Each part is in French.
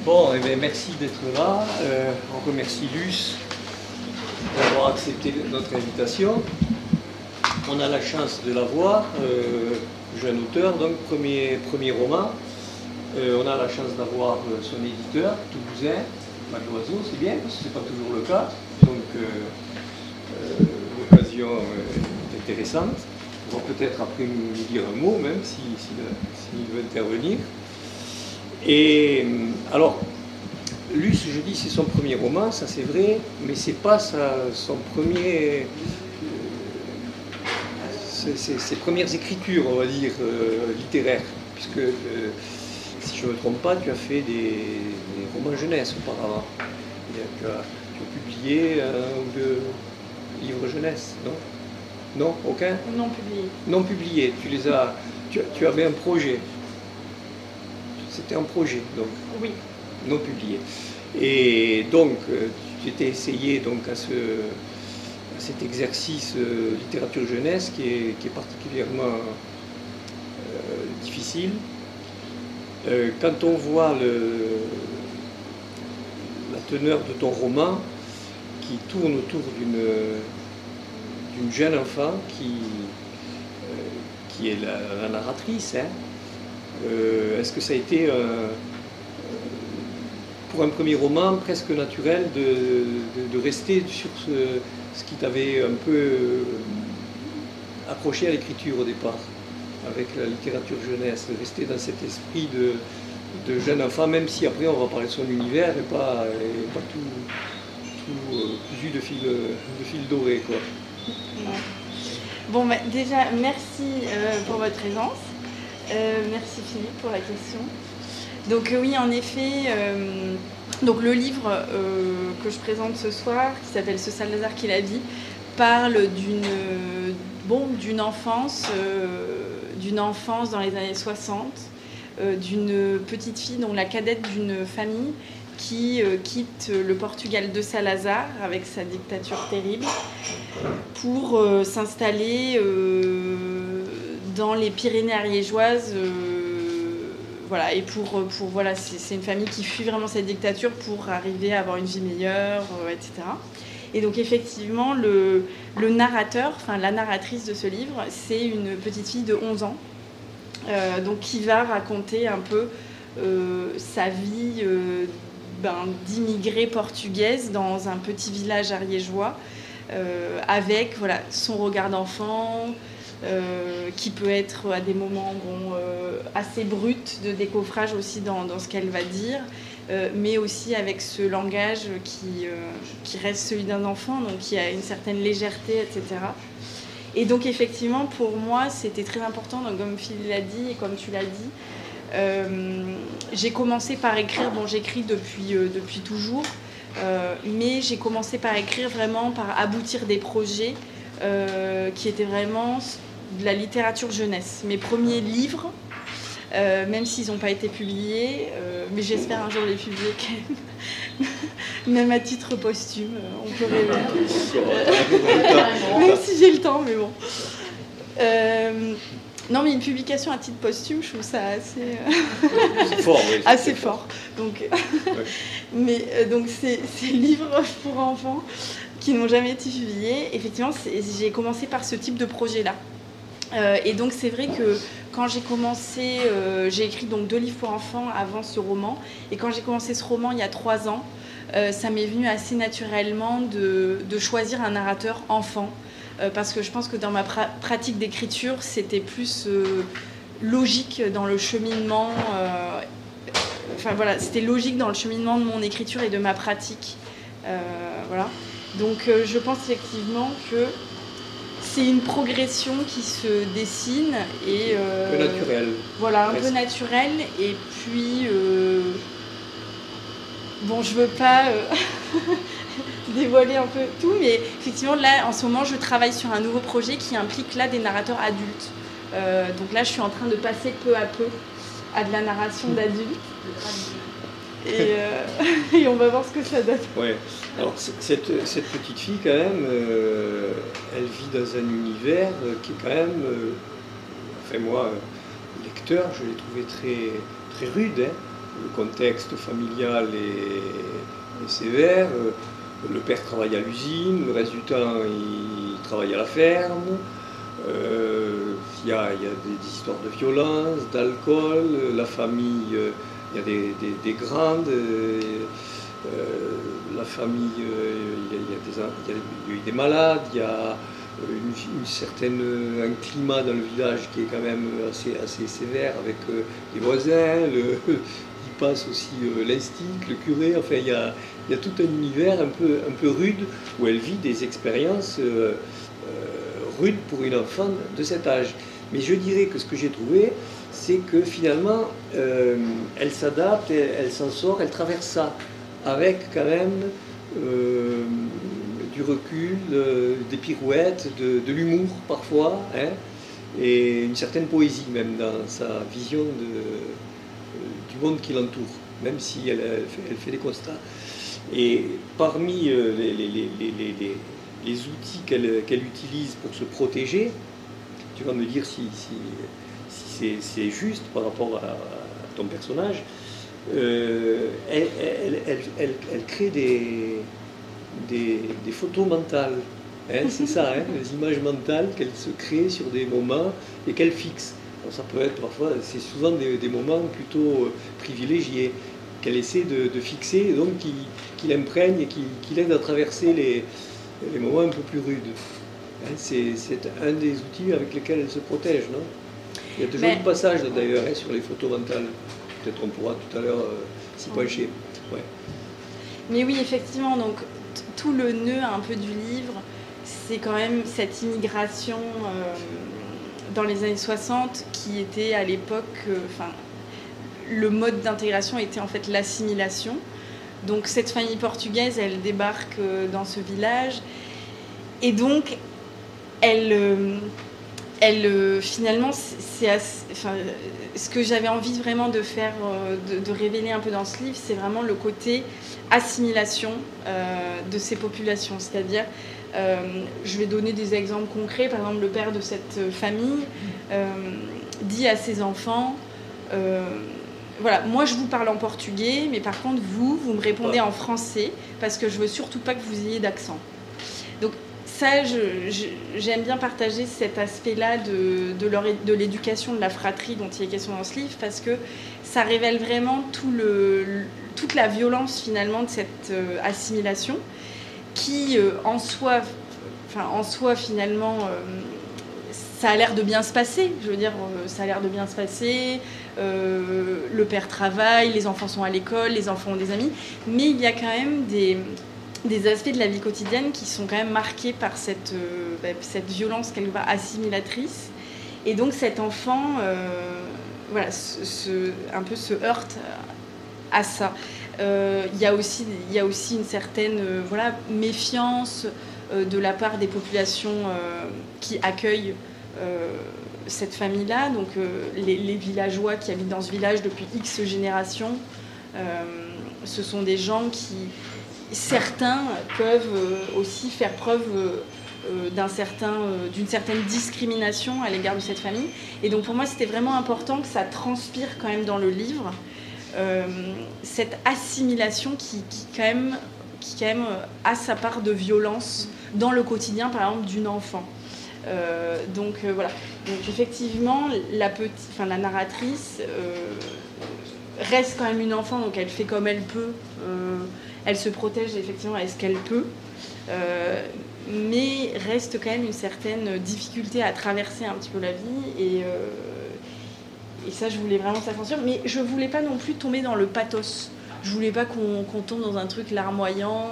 Bon, eh bien, merci d'être là. On remercie Luce d'avoir accepté notre invitation. On a la chance de l'avoir, jeune auteur, donc premier roman. On a la chance d'avoir son éditeur, toulousain, Mac Loiseau, c'est bien, parce que ce n'est pas toujours le cas. Donc l'occasion est intéressante. On va peut-être après nous dire un mot, même s'il veut intervenir. Et alors, Luce, je dis, c'est son premier roman, ça c'est vrai, mais c'est pas son premier, ses premières écritures, on va dire, littéraires, puisque si je ne me trompe pas, tu as fait des romans jeunesse auparavant. Tu as publié un ou deux livres jeunesse, non? Non, aucun? Non publié. Non publié. Tu avais un projet. C'était un projet, donc. Oui. Non publié. Et donc, tu t'es essayé donc, à cet exercice littérature jeunesse qui est particulièrement difficile. Quand on voit la teneur de ton roman qui tourne autour d'une jeune enfant qui est la narratrice, hein, est-ce que ça a été pour un premier roman presque naturel de rester sur ce qui t'avait un peu accroché à l'écriture au départ, avec la littérature jeunesse, de rester dans cet esprit de jeune enfant, même si après on va parler de son univers et pas tout cousu de fil doré, quoi. Ouais. Bon, bah, déjà, merci pour votre présence. Merci Philippe pour la question. Donc oui, en effet, donc le livre que je présente ce soir, qui s'appelle Ce Salazar qui la vit, parle d'une enfance dans les années 60, d'une petite fille, donc la cadette d'une famille qui quitte le Portugal de Salazar avec sa dictature terrible pour s'installer dans les Pyrénées ariégeoises. Voilà, et voilà, c'est une famille qui fuit vraiment cette dictature pour arriver à avoir une vie meilleure, etc. Et donc effectivement, le narrateur, enfin la narratrice de ce livre, c'est une petite fille de 11 ans, donc qui va raconter un peu sa vie d'immigrée portugaise dans un petit village ariégeois, avec voilà, son regard d'enfant, qui peut être à des moments assez brut de décoffrage aussi dans ce qu'elle va dire, mais aussi avec ce langage qui reste celui d'un enfant, donc qui a une certaine légèreté, etc. Et donc effectivement, pour moi, c'était très important, donc, comme Phil l'a dit et comme tu l'as dit, j'ai commencé par écrire, j'écris depuis toujours, mais j'ai commencé par écrire vraiment, par aboutir des projets qui étaient vraiment de la littérature jeunesse. Mes premiers livres, même s'ils n'ont pas été publiés, mais j'espère un jour les publier quand même, même à titre posthume, on peut rêver. Même si j'ai le temps, mais bon. Non, mais une publication à titre posthume, je trouve ça assez fort, oui, assez fort. Donc, donc ces livres pour enfants qui n'ont jamais été publiés, effectivement, j'ai commencé par ce type de projet-là. Et donc c'est vrai que quand j'ai commencé, j'ai écrit donc 2 livres pour enfants avant ce roman, et quand j'ai commencé ce roman il y a 3 ans, ça m'est venu assez naturellement de choisir un narrateur enfant, parce que je pense que dans ma pratique d'écriture, c'était plus logique dans le cheminement, enfin voilà, c'était logique dans le cheminement de mon écriture et de ma pratique, voilà. Donc je pense effectivement que c'est une progression qui se dessine et un peu naturelle. Voilà, un peu naturelle. Et puis je veux pas dévoiler un peu tout, mais effectivement là en ce moment je travaille sur un nouveau projet qui implique là des narrateurs adultes. Donc là je suis en train de passer peu à peu à de la narration d'adultes. Et on va voir ce que ça donne. Ouais. Alors cette petite fille quand même, elle vit dans un univers qui est quand même, enfin moi, lecteur, je l'ai trouvé très, très rude, hein. le contexte familial est sévère. Le père travaille à l'usine, le reste du temps il travaille à la ferme. Il y a des histoires de violence, d'alcool, la famille, il y a des grandes, la famille, il y a eu des malades, il y a un climat dans le village qui est quand même assez sévère avec les voisins, il passe aussi l'instit, le curé, enfin il y a tout un univers un peu rude où elle vit des expériences rudes pour une enfant de cet âge. Mais je dirais que ce que j'ai trouvé, c'est que finalement, elle s'adapte, elle s'en sort, elle traverse ça avec quand même du recul, des pirouettes, de l'humour parfois, hein, et une certaine poésie même dans sa vision du monde qui l'entoure, même si elle fait des constats. Et parmi les outils qu'elle utilise pour se protéger, tu vas me dire si c'est juste par rapport à ton personnage, elle crée des photos mentales. Hein, c'est ça, hein, les images mentales qu'elle se crée sur des moments et qu'elle fixe. Alors ça peut être parfois, c'est souvent des moments plutôt privilégiés qu'elle essaie de fixer, et donc qui l'imprègne et qui l'aide à traverser les moments un peu plus rudes. Hein, c'est un des outils avec lesquels elle se protège, non? Il y a de jolis passages d'ailleurs hein, sur les photos mentales. Peut-être on pourra tout à l'heure s'y pencher. Ouais. Mais oui, effectivement, donc tout le nœud un peu du livre, c'est quand même cette immigration dans les années 60 qui était à l'époque, le mode d'intégration était en fait l'assimilation. Donc cette famille portugaise, elle débarque dans ce village et donc finalement, ce que j'avais envie vraiment de faire, de révéler un peu dans ce livre, c'est vraiment le côté assimilation de ces populations. C'est-à-dire, je vais donner des exemples concrets. Par exemple, le père de cette famille dit à ses enfants, voilà, moi je vous parle en portugais, mais par contre vous me répondez en français parce que je veux surtout pas que vous ayez d'accent. Donc ça, j'aime bien partager cet aspect-là de l'éducation, de la fratrie dont il est question dans ce livre, parce que ça révèle vraiment toute la violence finalement de cette assimilation qui en soi finalement ça a l'air de bien se passer. Je veux dire, ça a l'air de bien se passer. Le père travaille, les enfants sont à l'école, les enfants ont des amis, mais il y a quand même des aspects de la vie quotidienne qui sont quand même marqués par cette violence quelque part assimilatrice. Et donc cet enfant voilà, un peu se heurte à ça. Il y a aussi une certaine méfiance de la part des populations qui accueillent cette famille-là, donc les villageois qui habitent dans ce village depuis X générations, ce sont des gens qui, certains peuvent aussi faire preuve d'une certaine discrimination à l'égard de cette famille. Et donc pour moi, c'était vraiment important que ça transpire quand même dans le livre cette assimilation qui quand même a sa part de violence dans le quotidien, par exemple, d'une enfant. Voilà. Donc effectivement, la narratrice reste quand même une enfant, donc elle fait comme elle peut. Elle se protège effectivement à ce qu'elle peut, mais reste quand même une certaine difficulté à traverser un petit peu la vie. Et ça, je voulais vraiment que ça fonctionne. Mais je voulais pas non plus tomber dans le pathos. Je voulais pas qu'on tombe dans un truc larmoyant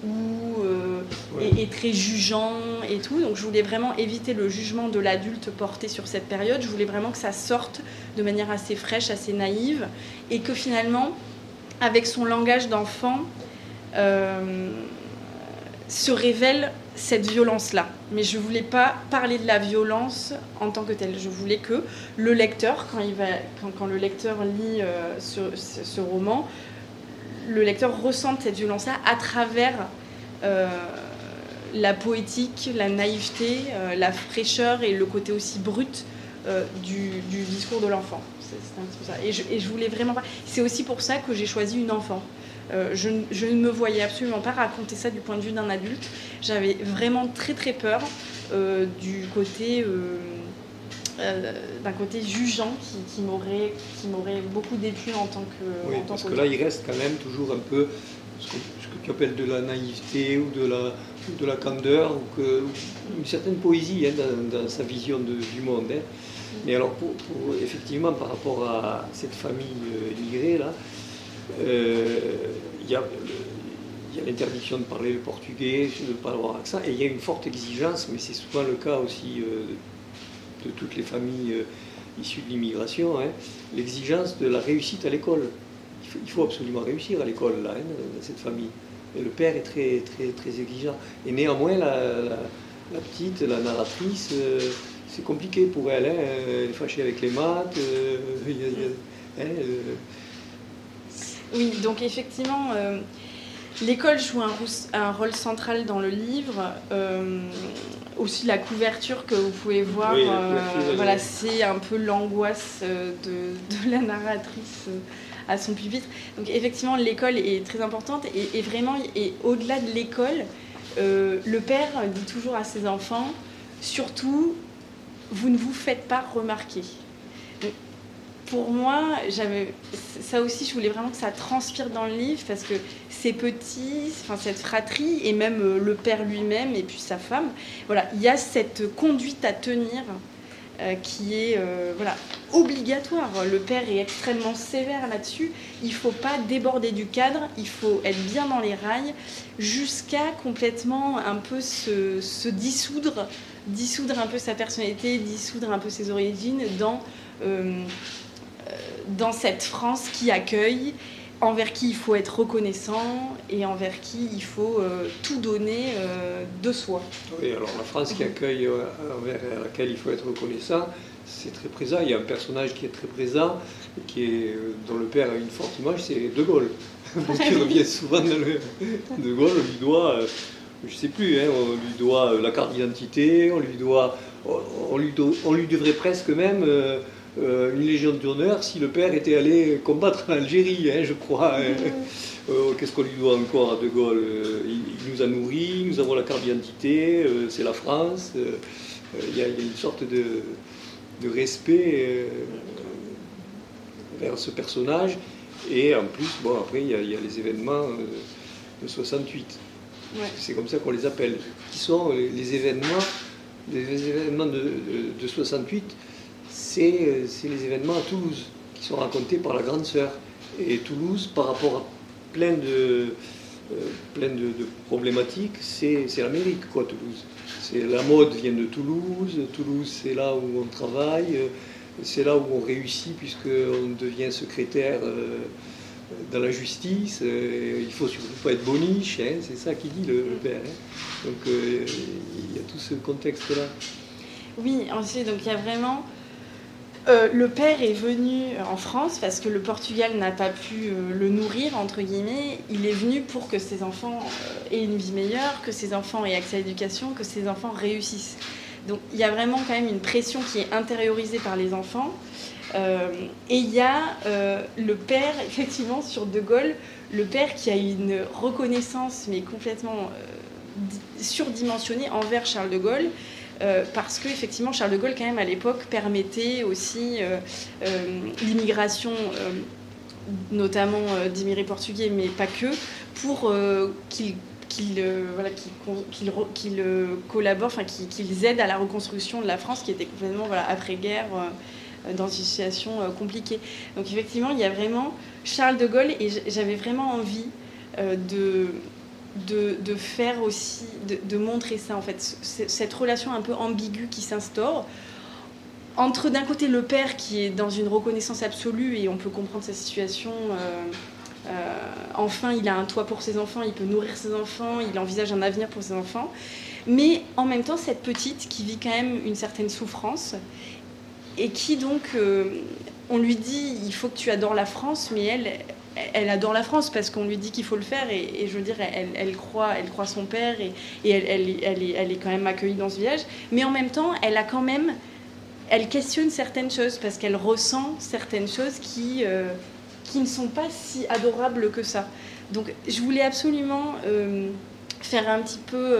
et très jugeant et tout. Donc je voulais vraiment éviter le jugement de l'adulte porté sur cette période. Je voulais vraiment que ça sorte de manière assez fraîche, assez naïve, et que finalement, avec son langage d'enfant, se révèle cette violence-là. Mais je voulais pas parler de la violence en tant que telle. Je voulais que le lecteur, quand le lecteur lit ce roman, le lecteur ressente cette violence-là à travers la poétique, la naïveté, la fraîcheur et le côté aussi brut du discours de l'enfant. c'est un petit peu ça. Et je voulais vraiment pas... C'est aussi pour ça que j'ai choisi une enfant. Je ne me voyais absolument pas raconter ça du point de vue d'un adulte. J'avais vraiment très très peur du côté... d'un côté jugeant qui m'aurait beaucoup déplu en tant que... Oui, parce que là, il reste quand même toujours un peu ce que tu appelles de la naïveté ou de la candeur, ou une certaine poésie dans sa vision du monde. Hein. Mais alors, effectivement, par rapport à cette famille immigrée, là, il y a l'interdiction de parler le portugais, de ne pas avoir accent, et il y a une forte exigence, mais c'est souvent le cas aussi de toutes les familles issues de l'immigration, hein, l'exigence de la réussite à l'école. Il faut absolument réussir à l'école, là, hein, dans cette famille. Et le père est très, très, très exigeant. Et néanmoins, la petite, la narratrice, c'est compliqué pour elle. Hein, elle est fâchée avec les maths. Oui, donc effectivement, l'école joue un rôle central dans le livre. Aussi la couverture que vous pouvez voir, oui, voilà, c'est un peu l'angoisse de la narratrice à son pupitre. Donc effectivement, l'école est très importante et vraiment, et au-delà de l'école, le père dit toujours à ses enfants, surtout, vous ne vous faites pas remarquer. Donc, pour moi, ça aussi, je voulais vraiment que ça transpire dans le livre parce que ces petits, enfin cette fratrie et même le père lui-même et puis sa femme, voilà, il y a cette conduite à tenir qui est voilà, obligatoire. Le père est extrêmement sévère là-dessus. Il ne faut pas déborder du cadre, il faut être bien dans les rails jusqu'à complètement un peu se dissoudre un peu sa personnalité, dissoudre un peu ses origines dans cette France qui accueille, envers qui il faut être reconnaissant et envers qui il faut tout donner de soi. Oui, alors la France qui accueille, envers laquelle il faut être reconnaissant, c'est très présent. Il y a un personnage qui est très présent, dont le père a une forte image, c'est De Gaulle. Donc il revient souvent dans De Gaulle, on lui doit, je ne sais plus, hein, on lui doit la carte d'identité, on lui devrait presque même... une légion d'honneur si le père était allé combattre en Algérie, hein, je crois. Hein. Qu'est-ce qu'on lui doit encore à De Gaulle? Il nous a nourris, nous avons la carte d'identité, c'est la France. Il y a une sorte de respect vers ce personnage. Et en plus, bon, après, il y a les événements de 68. Ouais. C'est comme ça qu'on les appelle. Qui sont les événements de 68. C'est les événements à Toulouse qui sont racontés par la grande sœur. Et Toulouse, par rapport à plein de problématiques, c'est l'Amérique, quoi, Toulouse. La mode vient de Toulouse. Toulouse, c'est là où on travaille. C'est là où on réussit, puisqu'on devient secrétaire dans la justice. Il ne faut surtout pas être boniche, hein, c'est ça qu'il dit le père. Hein. Donc il y a tout ce contexte-là. Oui, ensuite, donc il y a vraiment... le père est venu en France parce que le Portugal n'a pas pu le nourrir, entre guillemets. Il est venu pour que ses enfants aient une vie meilleure, que ses enfants aient accès à l'éducation, que ses enfants réussissent. Donc il y a vraiment quand même une pression qui est intériorisée par les enfants. Et il y a le père, effectivement, sur De Gaulle, le père qui a une reconnaissance, mais complètement surdimensionnée envers Charles de Gaulle. Parce que effectivement Charles de Gaulle quand même à l'époque permettait aussi l'immigration notamment d'immigrés portugais mais pas que pour qu'ils collaborent, enfin qu'ils aident à la reconstruction de la France qui était complètement après-guerre dans une situation compliquée. Donc effectivement il y a vraiment Charles de Gaulle et j'avais vraiment envie de faire aussi, de montrer ça en fait, cette relation un peu ambiguë qui s'instaure entre d'un côté le père qui est dans une reconnaissance absolue et on peut comprendre sa situation, enfin il a un toit pour ses enfants, il peut nourrir ses enfants, il envisage un avenir pour ses enfants, mais en même temps cette petite qui vit quand même une certaine souffrance et qui donc on lui dit il faut que tu adores la France, mais elle adore la France parce qu'on lui dit qu'il faut le faire et je veux dire elle croit son père et elle est quand même accueillie dans ce village, mais en même temps elle a quand même elle questionne certaines choses parce qu'elle ressent certaines choses qui ne sont pas si adorables que ça. Donc je voulais absolument faire un petit peu...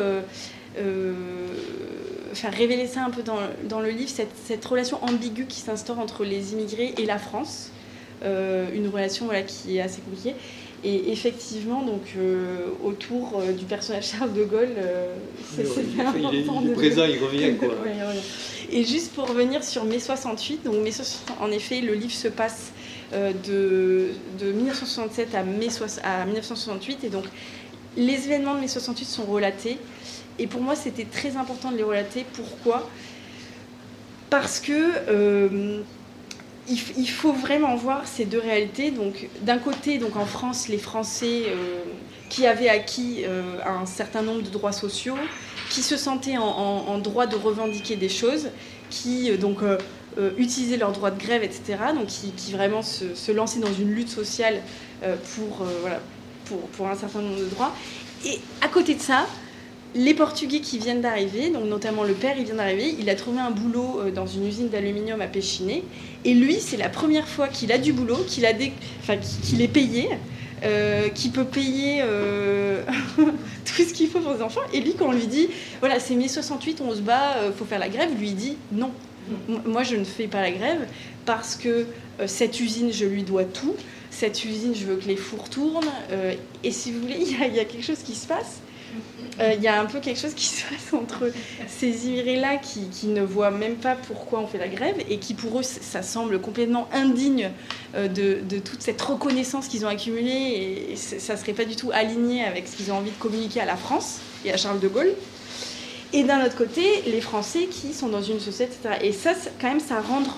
faire révéler ça un peu dans le livre, cette relation ambiguë qui s'instaure entre les immigrés et la France. Une relation qui est assez compliquée. Et effectivement, donc, autour du personnage Charles de Gaulle, c'est important. Il est présent, il revient, quoi. Ouais, il revient. Et juste pour revenir sur mai 68, donc mai 68, en effet, le livre se passe de 1967 à 1968, et donc les événements de mai 68 sont relatés. Et pour moi, c'était très important de les relater. Pourquoi ? Parce que il faut vraiment voir ces deux réalités. Donc, d'un côté, donc en France, les Français qui avaient acquis un certain nombre de droits sociaux, qui se sentaient en droit de revendiquer des choses, qui utilisaient leur droit de grève, etc. Donc, qui vraiment se lançaient dans une lutte sociale pour un certain nombre de droits. Et à côté de ça, les Portugais qui viennent d'arriver, donc notamment le père, il vient d'arriver, il a trouvé un boulot dans une usine d'aluminium à Péchiné, et lui, c'est la première fois qu'il a du boulot, qu'il est payé, qu'il peut payer tout ce qu'il faut pour ses enfants, et lui, quand on lui dit, voilà, c'est mai 68, on se bat, faut faire la grève, lui, il dit, non, moi, je ne fais pas la grève, parce que cette usine, je lui dois tout, cette usine, je veux que les fours tournent, et si vous voulez, il y a quelque chose qui se passe. Il y a un peu quelque chose qui se passe entre ces immigrés-là qui ne voient même pas pourquoi on fait la grève et qui, pour eux, ça semble complètement indigne de toute cette reconnaissance qu'ils ont accumulée et ça ne serait pas du tout aligné avec ce qu'ils ont envie de communiquer à la France et à Charles de Gaulle. Et d'un autre côté, les Français qui sont dans une société, etc. Et ça, quand même, ça rentre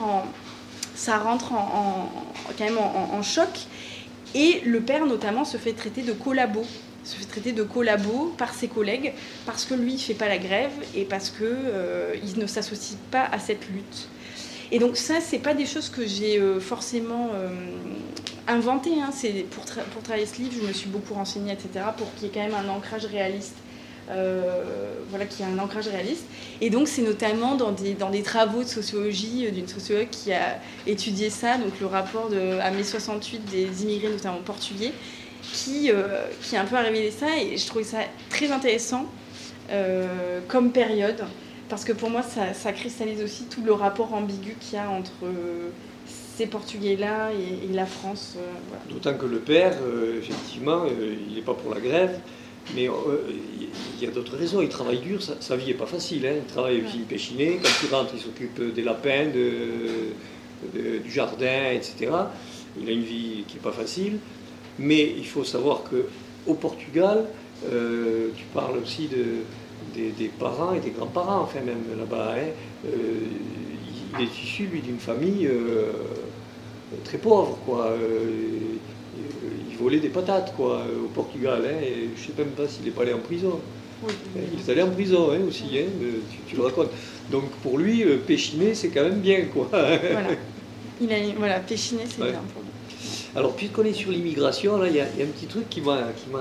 quand même en choc. Et le père, notamment, se fait traiter de collabo. Par ses collègues parce que lui, il ne fait pas la grève et parce qu'il ne s'associe pas à cette lutte. Et donc ça, ce n'est pas des choses que j'ai forcément inventées. Hein. Pour travailler ce livre, je me suis beaucoup renseignée, etc., pour qu'il y ait quand même un ancrage réaliste. Qu'il y ait un ancrage réaliste. Et donc, c'est notamment dans des travaux de sociologie d'une sociologue qui a étudié ça, donc le rapport à mai 68 des immigrés, notamment portugais, qui un peu a révélé ça, et je trouvais ça très intéressant comme période, parce que pour moi ça cristallise aussi tout le rapport ambigu qu'il y a entre ces Portugais-là et la France. Voilà. D'autant que le père, effectivement, il n'est pas pour la grève, mais il y a d'autres raisons, il travaille dur, sa vie n'est pas facile, hein. Il travaille aussi Péchiné, quand il rentre il s'occupe des lapins, du jardin, etc. Il a une vie qui n'est pas facile. Mais il faut savoir qu'au Portugal, tu parles aussi des parents et des grands-parents, enfin même là-bas, hein, il est issu, lui, d'une famille très pauvre, quoi. Il volait des patates, quoi, au Portugal, hein, et je ne sais même pas s'il n'est pas allé en prison. Oui. Il est allé en prison, hein, aussi, hein, tu le racontes. Donc pour lui, Péchiné, c'est quand même bien, quoi. Voilà, Péchiné, c'est bien pour lui. Alors, puisqu'on est sur l'immigration, là, il y a un petit truc qui m'a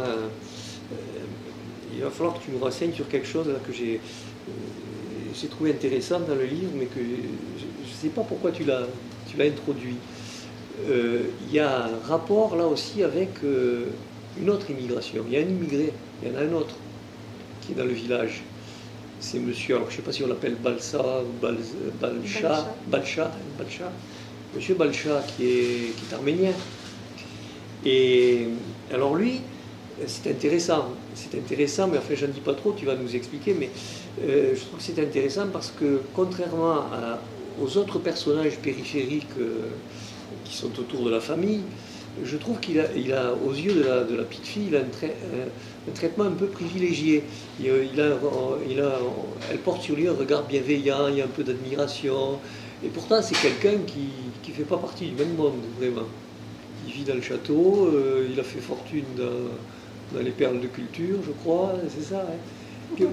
il va falloir que tu me renseignes sur quelque chose là, que j'ai trouvé intéressant dans le livre, mais que je ne sais pas pourquoi tu l'as introduit. Il y a un rapport là aussi avec une autre immigration. Il y a un immigré, il y en a un autre qui est dans le village. C'est monsieur, alors je ne sais pas si on l'appelle Balsa ou Balcha. Monsieur Balcha qui est arménien. Et alors lui, c'est intéressant, mais enfin je n'en dis pas trop, tu vas nous expliquer, mais je trouve que c'est intéressant parce que contrairement aux autres personnages périphériques qui sont autour de la famille, je trouve qu'il a aux yeux de la petite fille, il a un traitement un peu privilégié. Elle porte sur lui un regard bienveillant, il y a un peu d'admiration, et pourtant c'est quelqu'un qui ne fait pas partie du même monde, vraiment. Il vit dans le château, il a fait fortune dans les perles de culture, je crois, c'est ça. Hein.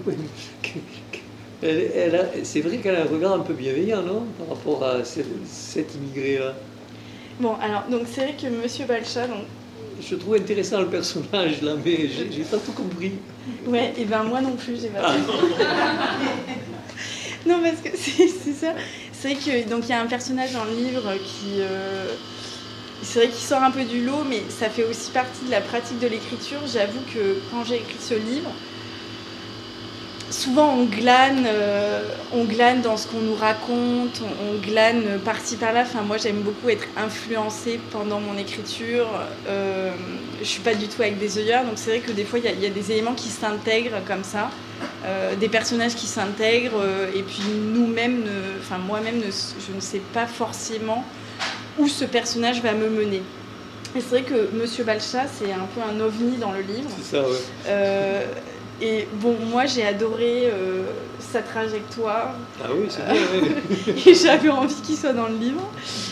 C'est vrai qu'elle a un regard un peu bienveillant, non, par rapport à cet immigré-là. Bon, alors, donc c'est vrai que Monsieur Balcha... Donc... Je trouve intéressant le personnage, là, mais j'ai pas tout compris. Ouais, et ben moi non plus, j'ai pas tout compris. Non, parce que c'est ça, C'est vrai que donc il y a un personnage dans le livre qui c'est vrai qu'il sort un peu du lot, mais ça fait aussi partie de la pratique de l'écriture. J'avoue que quand j'ai écrit ce livre, souvent on glane dans ce qu'on nous raconte, on glane par-ci par-là. Enfin, moi j'aime beaucoup être influencée pendant mon écriture. Je suis pas du tout avec des œillères, donc c'est vrai que des fois il y a des éléments qui s'intègrent comme ça, des personnages qui s'intègrent, et puis nous-mêmes, moi-même, je ne sais pas forcément où ce personnage va me mener. Et c'est vrai que Monsieur Balcha, c'est un peu un ovni dans le livre. C'est ça, ouais. Et bon, moi j'ai adoré sa trajectoire. Ah oui, c'est bien, ouais. Et j'avais envie qu'il soit dans le livre.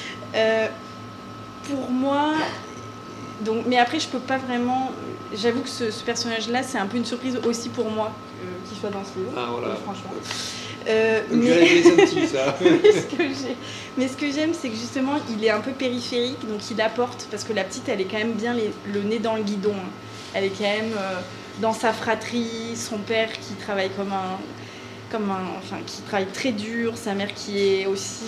Pour moi, donc, mais après je peux pas vraiment. J'avoue que ce personnage-là, c'est un peu une surprise aussi pour moi qu'il soit dans ce livre. Ah voilà. Franchement. Donc mais... j'avais senti ça. mais ce que j'aime, c'est que justement, il est un peu périphérique, donc il apporte, parce que la petite, elle est quand même bien le nez dans le guidon. Hein. Elle est quand même dans sa fratrie, son père qui travaille qui travaille très dur, sa mère qui est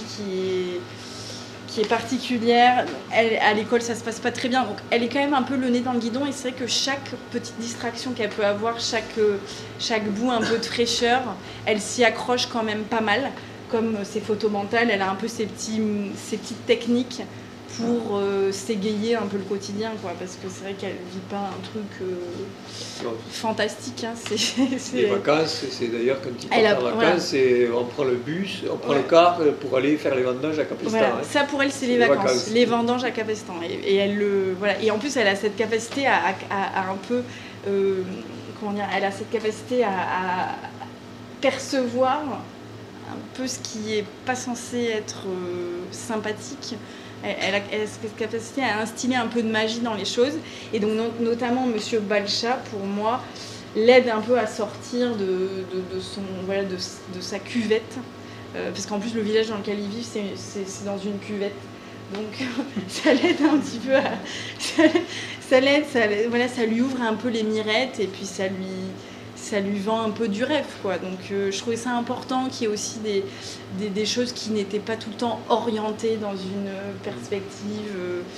particulière. À l'école, ça se passe pas très bien, donc elle est quand même un peu le nez dans le guidon, et c'est vrai que chaque petite distraction qu'elle peut avoir, chaque bout un peu de fraîcheur, elle s'y accroche quand même pas mal. Comme ses photos mentales, elle a un peu ses petites techniques pour s'égayer un peu le quotidien, quoi, parce que c'est vrai qu'elle vit pas un truc fantastique. Hein, Les vacances, c'est d'ailleurs quand il part en vacances, on prend le bus, on prend le car pour aller faire les vendanges à Capestan. Voilà. Hein. Ça pour elle, c'est les vacances, les vendanges à Capestan. Et elle voilà. Et en plus, elle a cette capacité à un peu, elle a cette capacité à percevoir un peu ce qui est pas censé être sympathique. Elle a cette capacité à instiller un peu de magie dans les choses. Et donc, notamment, Monsieur Balcha, pour moi, l'aide un peu à sortir de sa cuvette. Parce qu'en plus, le village dans lequel il vit, c'est dans une cuvette. Donc, ça l'aide un petit peu à... ça lui ouvre un peu les mirettes, et puis ça lui vend un peu du rêve, quoi. Donc je trouvais ça important qu'il y ait aussi des choses qui n'étaient pas tout le temps orientées dans une perspective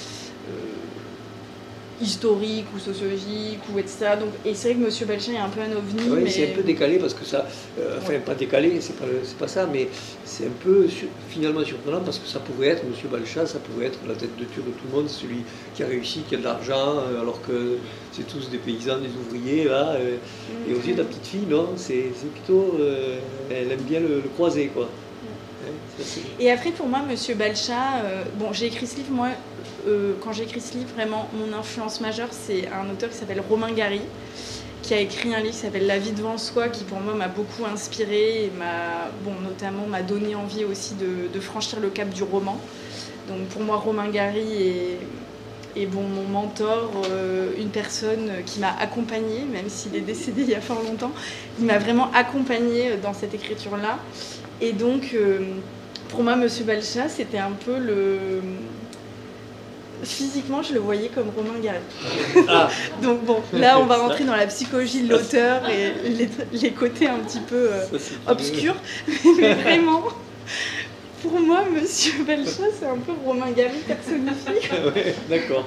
historique ou sociologique ou etc. Donc, et c'est vrai que Monsieur Balcha est un peu un ovni. Oui, mais... c'est un peu décalé parce que ça, pas décalé, c'est pas ça, mais c'est un peu finalement surprenant parce que ça pourrait être Monsieur Balcha, ça pourrait être la tête de turc de tout le monde, celui qui a réussi, qui a de l'argent, alors que c'est tous des paysans, des ouvriers là. Et aussi la petite fille, non, c'est plutôt, elle aime bien le croiser, quoi. Et après, pour moi, Monsieur Balcha, j'ai écrit ce livre, moi, quand j'ai écrit ce livre, vraiment, mon influence majeure, c'est un auteur qui s'appelle Romain Gary, qui a écrit un livre qui s'appelle La vie devant soi, qui pour moi m'a beaucoup inspirée et notamment m'a donné envie aussi de franchir le cap du roman. Donc pour moi, Romain Gary est mon mentor, une personne qui m'a accompagnée, même s'il est décédé il y a fort longtemps, il m'a vraiment accompagnée dans cette écriture-là. Et donc, pour moi, Monsieur Balcha, c'était un peu physiquement, je le voyais comme Romain Gary. Ah. Donc bon, là, on va rentrer dans la psychologie de l'auteur et les côtés un petit peu obscurs. Mais vraiment, pour moi, Monsieur Balcha, c'est un peu Romain Gary personnifié. Ouais, d'accord.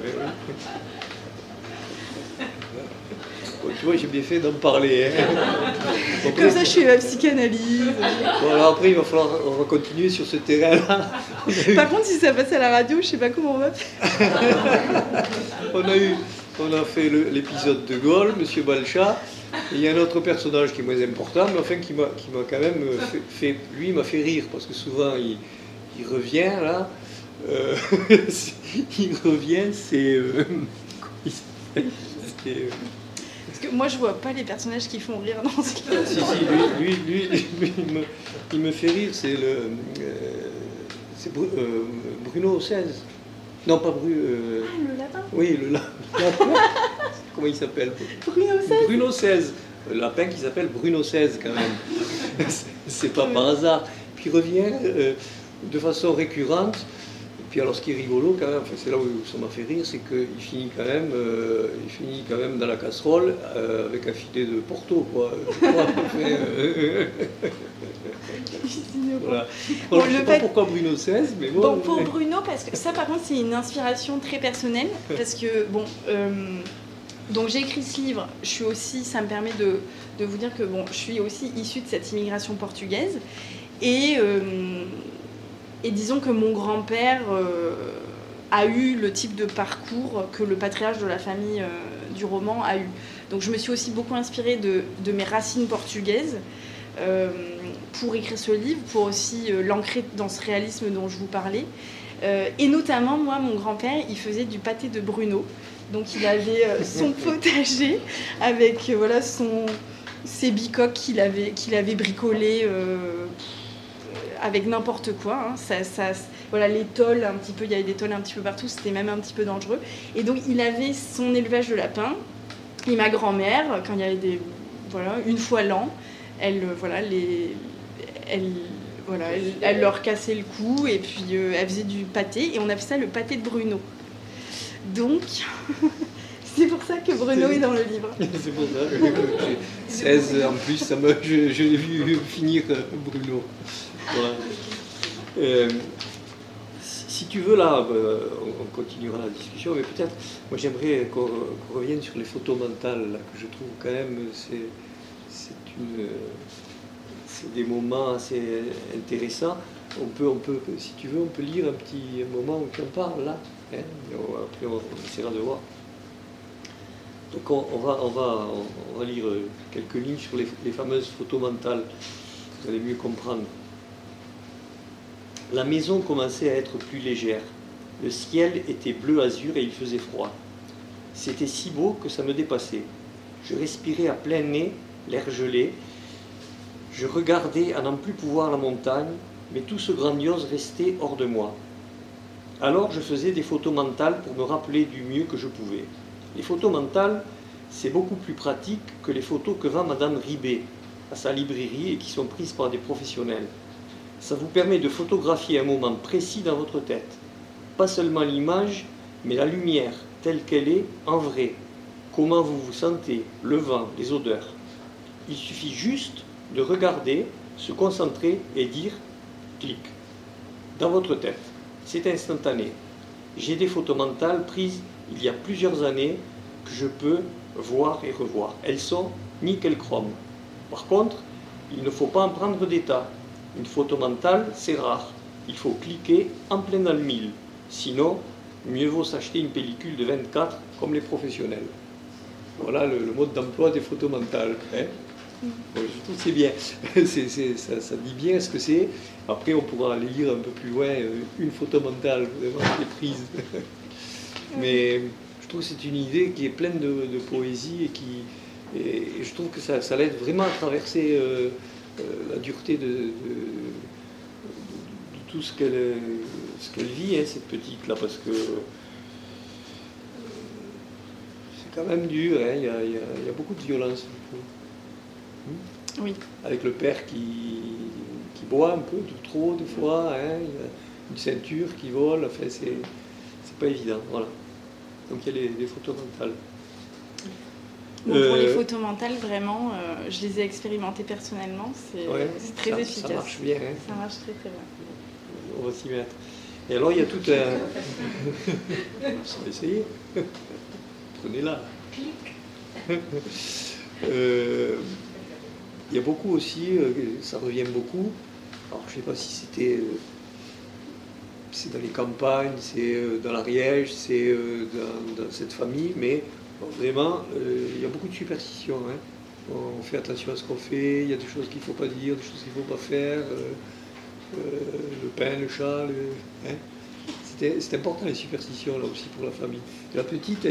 Bon, tu vois, j'ai bien fait d'en parler. Hein. Comme ça, je fais ma psychanalyse. Bon, alors après, on va continuer sur ce terrain-là. Par contre, si ça passe à la radio, je sais pas comment on va faire. On a fait l'épisode de Gaulle, Monsieur Balcha. Et il y a un autre personnage qui est moins important, mais enfin qui m'a quand même fait, lui, il m'a fait rire parce que souvent il revient là. Il revient, c'est parce que moi, je vois pas les personnages qui font rire dans ce livre. Si, lui, il me fait rire, c'est Bruno XVI. Non, pas Bruno. Ah, le lapin. Oui, le lapin. Comment il s'appelle? Bruno XVI. Bruno XVI. Le lapin qui s'appelle Bruno XVI, quand même. C'est pas par hasard. Puis il revient de façon récurrente. Puis alors ce qui est rigolo quand même, c'est là où ça m'a fait rire, c'est qu'il finit quand même dans la casserole avec un filet de Porto, quoi. Voilà. Bon, Je ne sais pas pourquoi Bruno XVI, mais bon. Bon, pour Bruno, parce que ça, par contre, c'est une inspiration très personnelle. Parce que, bon, donc j'ai écrit ce livre. Je suis aussi, ça me permet de vous dire que, bon, je suis aussi issue de cette immigration portugaise. Et disons que mon grand-père a eu le type de parcours que le patriarche de la famille du roman a eu. Donc je me suis aussi beaucoup inspirée de mes racines portugaises pour écrire ce livre, pour aussi l'ancrer dans ce réalisme dont je vous parlais. Et notamment, moi, mon grand-père, il faisait du pâté de Bruno. Donc il avait son potager avec voilà, ses bicoques qu'il avait bricolées avec n'importe quoi. Hein. Voilà, les tôles, un petit peu, il y avait des tôles un petit peu partout, c'était même un petit peu dangereux. Et donc il avait son élevage de lapins. Et ma grand-mère, quand il y avait une fois l'an, elle leur cassait le cou et puis elle faisait du pâté. Et on appelait ça le pâté de Bruno. Donc, c'est pour ça que Bruno est dans le livre. C'est pour ça que j'ai 16 en plus, je l'ai vu finir Bruno. Voilà. Si tu veux, là, on continuera la discussion, mais peut-être, moi j'aimerais qu'on revienne sur les photos mentales, là, que je trouve quand même, c'est des moments assez intéressants. On peut, si tu veux, on peut lire un petit moment où tu en parles, là. Hein, après, on essaiera de voir. Donc on va lire quelques lignes sur les fameuses photos mentales. Vous allez mieux comprendre. La maison commençait à être plus légère. Le ciel était bleu azur et il faisait froid. C'était si beau que ça me dépassait. Je respirais à plein nez l'air gelé. Je regardais à n'en plus pouvoir la montagne, mais tout ce grandiose restait hors de moi. Alors je faisais des photos mentales pour me rappeler du mieux que je pouvais. Les photos mentales, c'est beaucoup plus pratique que les photos que vend Madame Ribet à sa librairie et qui sont prises par des professionnels. Ça vous permet de photographier un moment précis dans votre tête. Pas seulement l'image, mais la lumière, telle qu'elle est, en vrai. Comment vous vous sentez, le vent, les odeurs. Il suffit juste de regarder, se concentrer et dire « clic » dans votre tête. C'est instantané. J'ai des photos mentales prises il y a plusieurs années que je peux voir et revoir. Elles sont nickel chrome. Par contre, il ne faut pas en prendre d'état. Une photo mentale, c'est rare. Il faut cliquer en plein dans le mille. Sinon, mieux vaut s'acheter une pellicule de 24 comme les professionnels. Voilà le mode d'emploi des photos mentales. Hein, bon, je trouve que c'est bien. Ça dit bien ce que c'est. Après, on pourra aller lire un peu plus loin une photo mentale vraiment qui est prise. Mais je trouve que c'est une idée qui est pleine de poésie et je trouve que ça l'aide vraiment à traverser la dureté de tout ce qu'elle vit, hein, cette petite-là, parce que c'est quand même dur, hein, il y a beaucoup de violence, je trouve. Oui. Avec le père qui boit un peu trop des fois, hein, il y a une ceinture qui vole, enfin c'est pas évident, voilà. Donc il y a les photos mentales. Bon, pour les photos mentales, vraiment, je les ai expérimentées personnellement, c'est très efficace. Ça marche bien. Hein. Ça marche très très bien. On va s'y mettre. Et alors il y a tout un... On va essayer. Prenez-la. Il y a beaucoup aussi, ça revient beaucoup. Alors je ne sais pas si c'est dans les campagnes, c'est dans l'Ariège, c'est dans cette famille, mais vraiment, il y a beaucoup de superstitions. Hein. On fait attention à ce qu'on fait, il y a des choses qu'il ne faut pas dire, des choses qu'il ne faut pas faire. Le pain, le chat, hein. C'est important les superstitions là aussi pour la famille. La petite,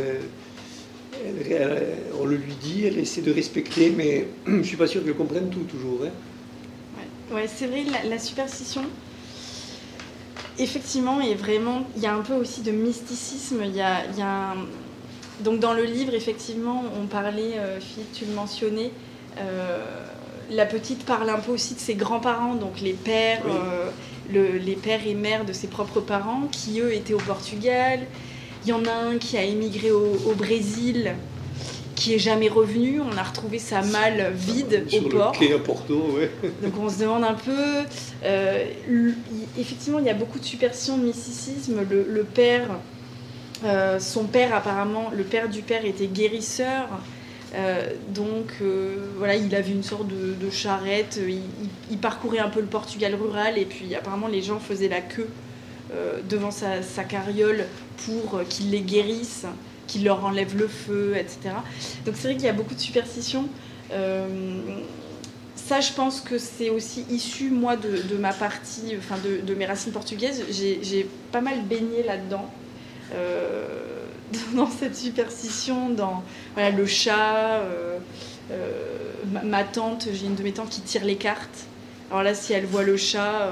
on le lui dit, elle essaie de respecter, mais je ne suis pas sûr qu'elle comprenne tout toujours. Hein. Ouais, c'est vrai, la superstition, effectivement, et vraiment, il y a un peu aussi de mysticisme. Donc dans le livre, effectivement, on parlait, Philippe, tu le mentionnais, la petite parle un peu aussi de ses grands-parents, donc les pères, oui. Les pères et mères de ses propres parents, qui eux étaient au Portugal. Il y en a un qui a émigré au Brésil, qui est jamais revenu. On a retrouvé sa malle vide au port. Sur le quai à Porto, ouais. Donc on se demande un peu. Effectivement, il y a beaucoup de superstitions de mysticisme. Le père, son père apparemment, le père du père était guérisseur. Donc voilà, il avait une sorte de charrette. Il parcourait un peu le Portugal rural et puis apparemment les gens faisaient la queue devant sa carriole pour qu'il les guérisse, qu'il leur enlève le feu, etc. Donc c'est vrai qu'il y a beaucoup de superstitions. Ça, je pense que c'est aussi issu, moi, de ma partie, enfin de mes racines portugaises. J'ai pas mal baigné là-dedans, dans cette superstition, dans voilà, le chat. Ma tante, j'ai une de mes tantes qui tire les cartes. Alors là, si elle voit le chat...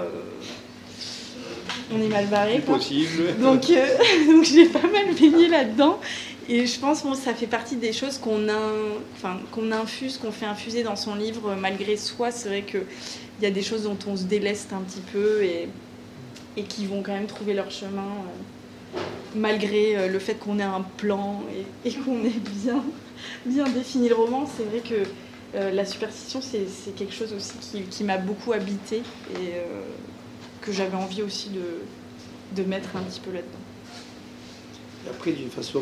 on est mal barré. C'est possible. Donc j'ai pas mal baigné là-dedans. Et je pense que ça fait partie des choses qu'on infuse, qu'on fait infuser dans son livre malgré soi. C'est vrai qu'il y a des choses dont on se déleste un petit peu et qui vont quand même trouver leur chemin malgré le fait qu'on ait un plan et qu'on ait bien défini le roman. C'est vrai que la superstition, c'est quelque chose aussi qui m'a beaucoup habité et que j'avais envie aussi de mettre un petit peu là-dedans. Et après, d'une façon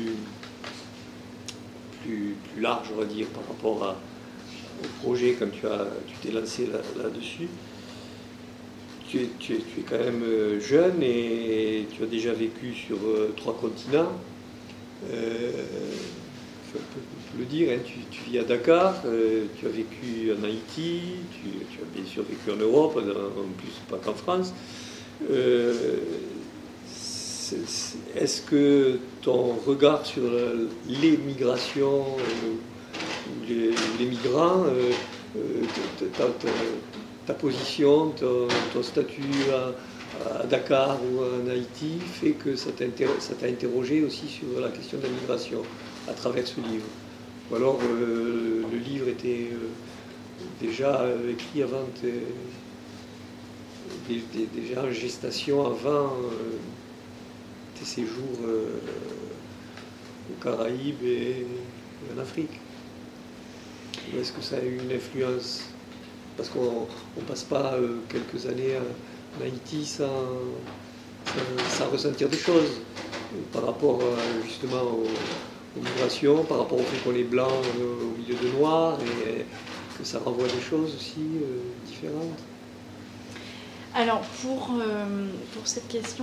plus large, on va dire, par rapport au projet, comme tu t'es lancé là-dessus, tu es quand même jeune et tu as déjà vécu sur 3 continents. Tu peux le dire, hein, tu vis à Dakar, tu as vécu en Haïti, tu as bien sûr vécu en Europe, en plus pas qu'en France. Est-ce que ton regard sur les migrations ou les migrants, ta position, ton statut à Dakar ou en Haïti fait que ça t'a interrogé aussi sur la question de la migration à travers ce livre? Ou alors le livre était déjà écrit avant, déjà en gestation avant tes séjours aux Caraïbes et en Afrique? Ou est-ce que ça a eu une influence? Parce qu'on ne passe pas quelques années en Haïti sans ressentir des choses par rapport justement aux migrations, par rapport au fait qu'on est blanc au milieu de noir et que ça renvoie des choses aussi différentes. Alors pour cette question,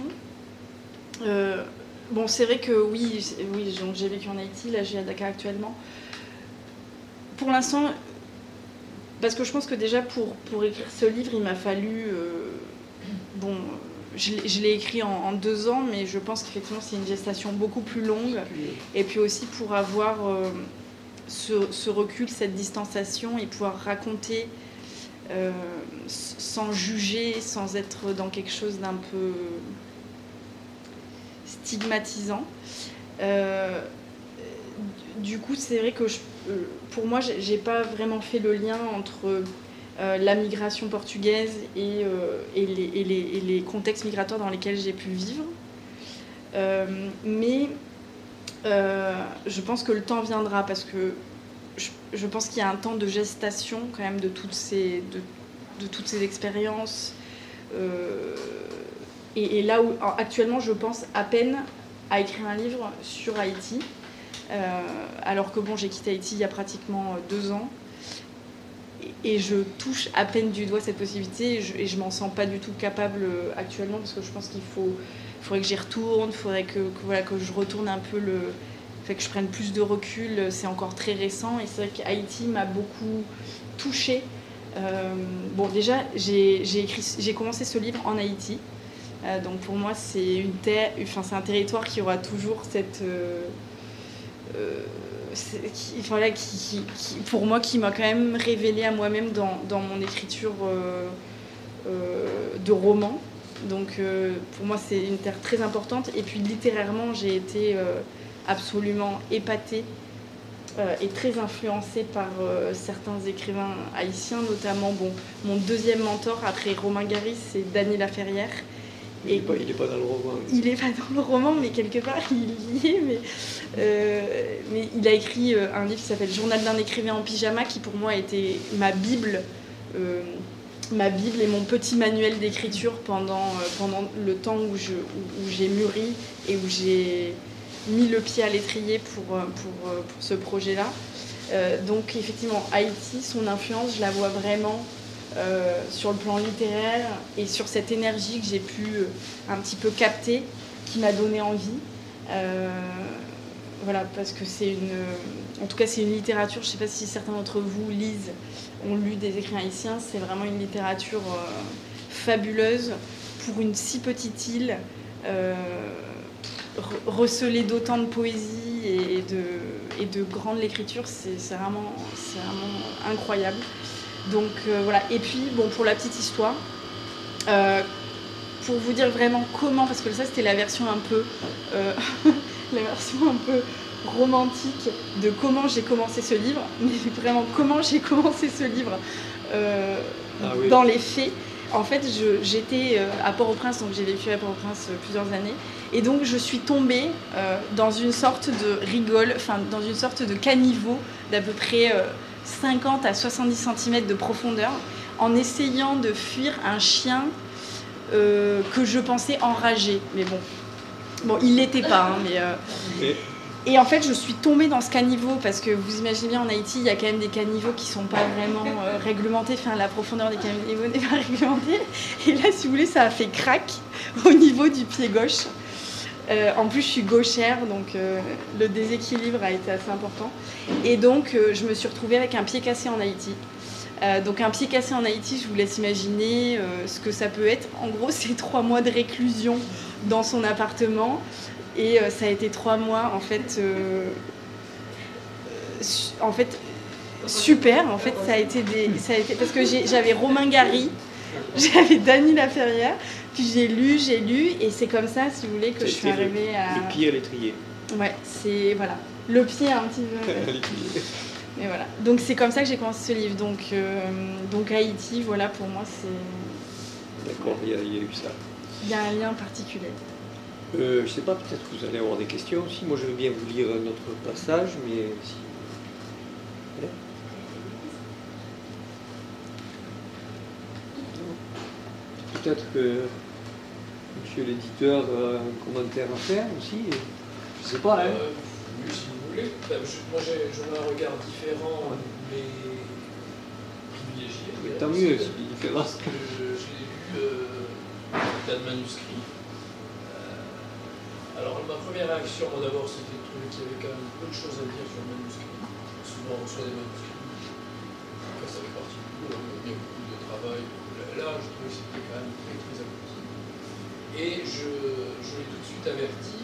bon c'est vrai que oui donc j'ai vécu en Haïti, là j'ai à Dakar actuellement. Pour l'instant, parce que je pense que déjà pour écrire ce livre, il m'a fallu je l'ai écrit en 2 ans, mais je pense qu'effectivement c'est une gestation beaucoup plus longue. Et puis aussi pour avoir ce recul, cette distanciation et pouvoir raconter sans juger, sans être dans quelque chose d'un peu stigmatisant. Du coup, c'est vrai que pour moi, j'ai pas vraiment fait le lien entre la migration portugaise et les contextes migratoires dans lesquels j'ai pu vivre. Mais je pense que le temps viendra parce que je pense qu'il y a un temps de gestation quand même de toutes ces expériences. Et là où actuellement je pense à peine à écrire un livre sur Haïti, alors que bon, j'ai quitté Haïti il y a pratiquement 2 ans. Et je touche à peine du doigt cette possibilité et je m'en sens pas du tout capable actuellement parce que je pense qu'il faudrait que j'y retourne, faudrait que je retourne un peu que je prenne plus de recul. C'est encore très récent et c'est vrai qu'Haïti m'a beaucoup touchée. Bon, déjà, j'ai commencé ce livre en Haïti. Donc pour moi, c'est un territoire qui aura toujours cette... pour moi, qui m'a quand même révélé à moi-même dans mon écriture de roman. Donc pour moi, c'est une terre très importante. Et puis littérairement, j'ai été absolument épatée et très influencée par certains écrivains haïtiens, notamment mon deuxième mentor après Romain Gary, c'est Dany Laferrière. Il n'est pas dans le roman. Il n'est pas dans le roman, mais quelque part, il y est. Mais il a écrit un livre qui s'appelle « Journal d'un écrivain en pyjama » qui, pour moi, a été ma Bible et mon petit manuel d'écriture pendant le temps où j'ai mûri et où j'ai mis le pied à l'étrier pour ce projet-là. Donc, effectivement, Haïti, son influence, je la vois vraiment sur le plan littéraire et sur cette énergie que j'ai pu un petit peu capter, qui m'a donné envie. Voilà, parce que en tout cas, c'est une littérature, je ne sais pas si certains d'entre vous ont lu des écrivains haïtiens, c'est vraiment une littérature fabuleuse pour une si petite île, recelée d'autant de poésie et de grande lecture, c'est vraiment incroyable. Donc voilà, et puis bon, pour la petite histoire, pour vous dire vraiment comment, parce que ça c'était la version un peu romantique de comment j'ai commencé ce livre, mais vraiment comment j'ai commencé ce livre oui. Dans les faits. En fait, j'étais à Port-au-Prince, donc j'ai vécu à Port-au-Prince plusieurs années, et donc je suis tombée dans une sorte de rigole, enfin dans une sorte de caniveau d'à peu près 50 à 70 cm de profondeur, en essayant de fuir un chien que je pensais enragé. Mais bon, il l'était pas, hein, Et en fait, je suis tombée dans ce caniveau parce que vous imaginez bien, en Haïti, il y a quand même des caniveaux qui ne sont pas vraiment réglementés. Enfin, la profondeur des caniveaux n'est pas réglementée. Et là, si vous voulez, ça a fait crack au niveau du pied gauche. En plus, je suis gauchère, donc le déséquilibre a été assez important. Et donc, je me suis retrouvée avec un pied cassé en Haïti. Donc, un pied cassé en Haïti, je vous laisse imaginer ce que ça peut être. En gros, c'est 3 mois de réclusion dans son appartement. Et ça a été 3 mois, en fait, super. En fait, ça a été parce que j'avais Romain Gary, j'avais Dany Laferrière, puis j'ai lu, et c'est comme ça, si vous voulez, que je suis arrivée à... Le pied à l'étrier. Ouais, c'est... Voilà. Le pied un petit peu... Mais voilà. Donc c'est comme ça que j'ai commencé ce livre. Donc Haïti, voilà, pour moi, c'est... D'accord, il y a eu ça. Il y a un lien particulier. Je ne sais pas, peut-être que vous allez avoir des questions aussi. Moi, je veux bien vous lire un autre passage, mais si... Ouais. Peut-être que monsieur l'éditeur a un commentaire à faire aussi. Je ne sais pas, hein. Oui, si vous voulez. Moi, j'en ai un regard différent, mais privilégié. Mais tant mieux, c'est différent. Parce que j'ai lu un tas de manuscrits. Alors, ma première réaction, d'abord, c'était de trouver qu'il y avait quand même peu de choses à dire sur le manuscrit. Souvent, on reçoit des manuscrits. Enfin, ça fait partie du boulot, il y a beaucoup de travail. Là, je trouvais que c'était quand même très, très abouti. Et je l'ai tout de suite averti.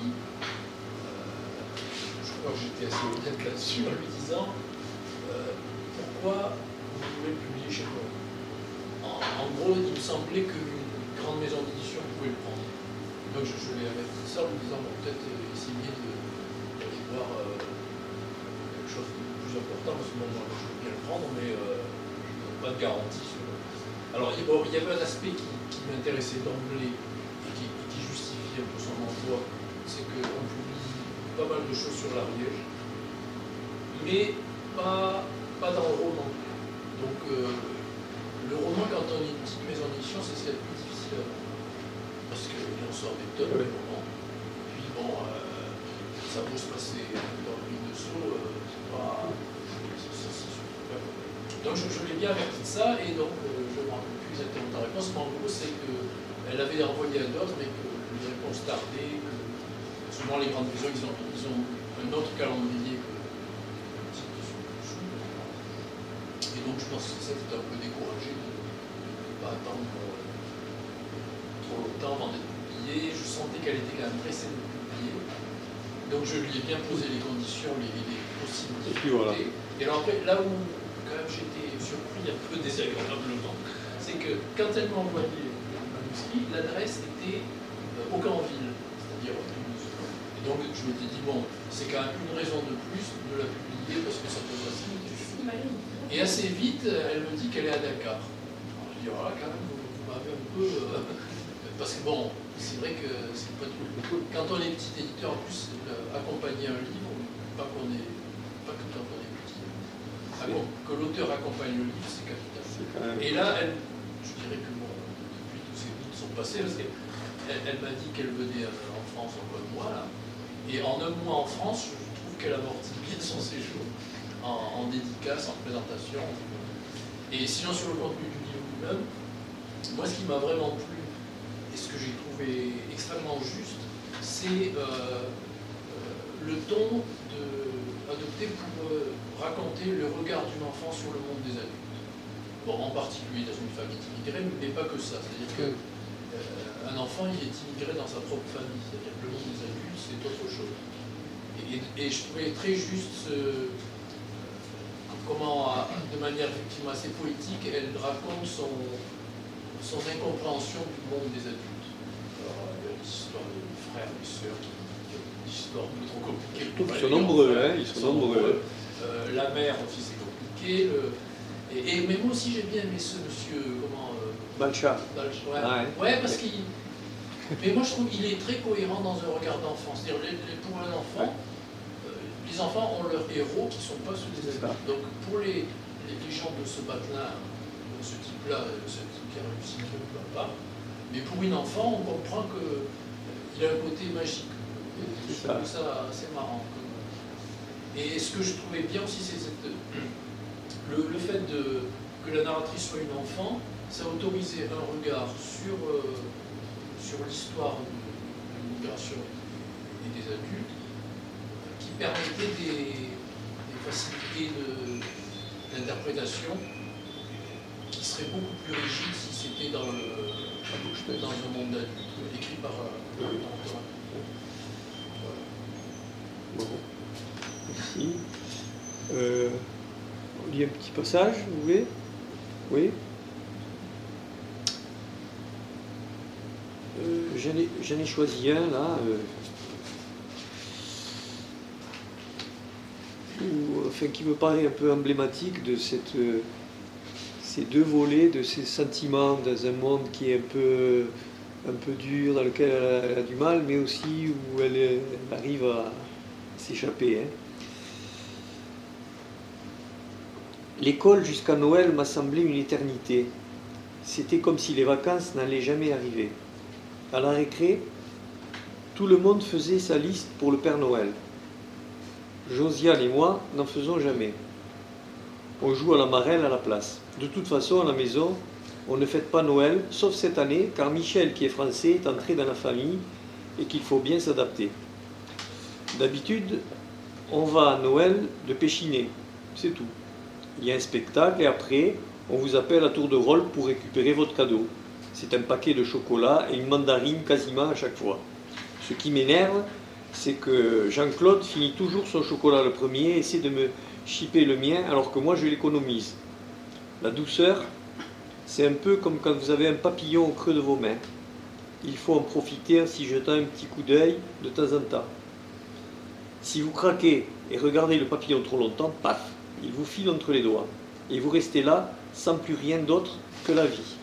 Je crois que j'étais assez honnête là-dessus en lui disant pourquoi vous voulez le publier chez moi. En gros, il me semblait qu'une grande maison d'édition pouvait le prendre. Donc je l'ai averti ça en lui disant peut-être essayer d'aller voir quelque chose de plus important, parce que moi je veux bien le prendre, mais je ne donne pas de garantie sur le... Alors il y avait un aspect qui m'intéressait d'emblée et qui justifie un peu son emploi, c'est qu'on publie pas mal de choses sur l'Ariège, mais pas dans le roman. Donc le roman, quand on est une petite maison d'édition, c'est ce qui est le plus difficile à vendre. Parce qu'il en sort des tonnes de romans. Puis bon, ça peut se passer dans le livre de saut, c'est pas... c'est super. Donc je l'ai bien averti de ça, et donc je ne me rappelle plus exactement ta réponse, mais en gros c'est qu'elle avait renvoyé à d'autres, mais que les réponses tardaient, que souvent les grandes maisons, ils ont un autre calendrier que les petites qui sont. Et donc je pense que ça était un peu découragé de ne pas attendre longtemps avant d'être publiée. Je sentais qu'elle était quand même pressée de publier. Donc je lui ai bien posé les conditions, les possibilités. Et puis voilà. Et alors après, là où quand même j'étais surpris un peu désagréablement, c'est que quand elle m'a envoyé le manuscrit, l'adresse était Aucanville, c'est-à-dire Toulouse. Et donc je m'étais dit, bon, c'est quand même une raison de plus de la publier parce que ça peut passer. Et assez vite, elle me dit qu'elle est à Dakar. Alors je dis, voilà, quand même, vous m'avez un peu... Parce que bon, c'est vrai que c'est pas tout. Quand on est petit éditeur, en plus, accompagner un livre, pas que quand on est petit, que l'auteur accompagne le livre, c'est capital. Et là, je dirais que bon, depuis tous ces doutes sont passés, parce qu'elle m'a dit qu'elle venait en France en un mois, là. Et en un mois en France, je trouve qu'elle amortit bien son séjour en dédicace, en présentation. Et sinon, sur le contenu du livre lui-même, moi, ce qui m'a vraiment plu, et ce que j'ai trouvé extrêmement juste, c'est le ton adopté pour raconter le regard d'une enfant sur le monde des adultes. Bon, en particulier dans une famille immigrée, mais pas que ça. C'est-à-dire qu'un enfant, il est immigré dans sa propre famille. C'est-à-dire que le monde des adultes, c'est autre chose. Et je trouvais très juste comment, de manière effectivement assez poétique, elle raconte son incompréhension du monde des adultes. Alors, il y a l'histoire des frères, des sœurs, l'histoire un peu trop compliquée. Ils sont nombreux, hein, ils sont nombreux. La mère aussi, c'est compliqué. Mais moi aussi, j'ai bien aimé ce monsieur, Balcha. Ouais, parce qu'il... Mais moi, je trouve qu'il est très cohérent dans un regard d'enfant. C'est-à-dire, pour un enfant, les enfants ont leurs héros qui ne sont pas ceux des adultes. Donc, pour les gens de ce bac-là, ce type-là, ce type qui a réussi, je ne vois pas. Mais pour une enfant, on comprend qu'il a un côté magique. Je trouve ça assez marrant. Et ce que je trouvais bien aussi, c'est le fait que la narratrice soit une enfant, ça autorisait un regard sur l'histoire de l'immigration et des adultes qui permettait des facilités d'interprétation qui seraient beaucoup plus rigides si c'était dans un monde d'adulte, écrit par un auteur. Bon. Merci. On lit un petit passage, vous voulez? Oui. J'en ai choisi un là, qui me paraît un peu emblématique de ces deux volets, de ces sentiments dans un monde qui est un peu dur, dans lequel elle a du mal, mais aussi où elle arrive à s'échapper. Hein. L'école jusqu'à Noël m'a semblé une éternité. C'était comme si les vacances n'allaient jamais arriver. À la récré, tout le monde faisait sa liste pour le Père Noël. Josiane et moi n'en faisons jamais. On joue à la marelle à la place. De toute façon, à la maison, on ne fête pas Noël, sauf cette année, car Michel, qui est français, est entré dans la famille et qu'il faut bien s'adapter. D'habitude, on va à Noël de Péchiné, c'est tout. Il y a un spectacle et après, on vous appelle à tour de rôle pour récupérer votre cadeau. C'est un paquet de chocolat et une mandarine quasiment à chaque fois. Ce qui m'énerve, c'est que Jean-Claude finit toujours son chocolat le premier et essaie de me chipper le mien alors que moi je l'économise. La douceur, c'est un peu comme quand vous avez un papillon au creux de vos mains. Il faut en profiter en s'y jetant un petit coup d'œil de temps en temps. Si vous craquez et regardez le papillon trop longtemps, paf, il vous file entre les doigts. Et vous restez là sans plus rien d'autre que la vie.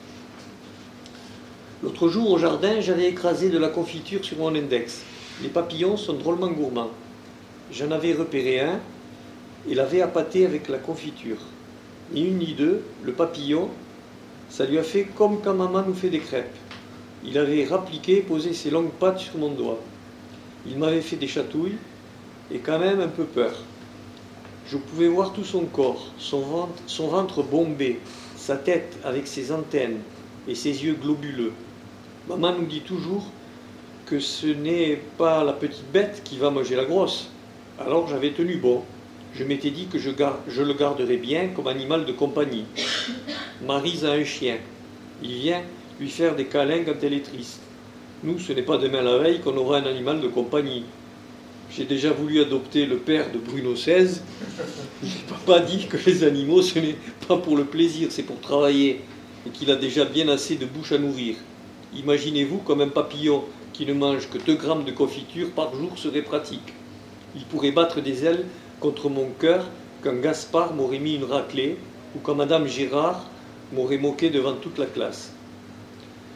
L'autre jour au jardin, j'avais écrasé de la confiture sur mon index. Les papillons sont drôlement gourmands. J'en avais repéré un et l'avais appâté avec la confiture. Ni une ni deux, le papillon, ça lui a fait comme quand maman nous fait des crêpes. Il avait rappliqué et posé ses longues pattes sur mon doigt. Il m'avait fait des chatouilles et quand même un peu peur. Je pouvais voir tout son corps, son ventre bombé, sa tête avec ses antennes et ses yeux globuleux. Maman nous dit toujours que ce n'est pas la petite bête qui va manger la grosse. Alors j'avais tenu bon. Je m'étais dit que je le garderais bien comme animal de compagnie. Maryse a un chien. Il vient lui faire des câlins quand elle est triste. Nous, ce n'est pas demain la veille qu'on aura un animal de compagnie. J'ai déjà voulu adopter le père de Bruno XVI. Papa dit que les animaux, ce n'est pas pour le plaisir, c'est pour travailler. Et qu'il a déjà bien assez de bouche à nourrir. Imaginez-vous comme un papillon qui ne mange que 2 grammes de confiture par jour serait pratique. Il pourrait battre des ailes contre mon cœur quand Gaspard m'aurait mis une raclée ou quand Madame Gérard m'aurait moqué devant toute la classe.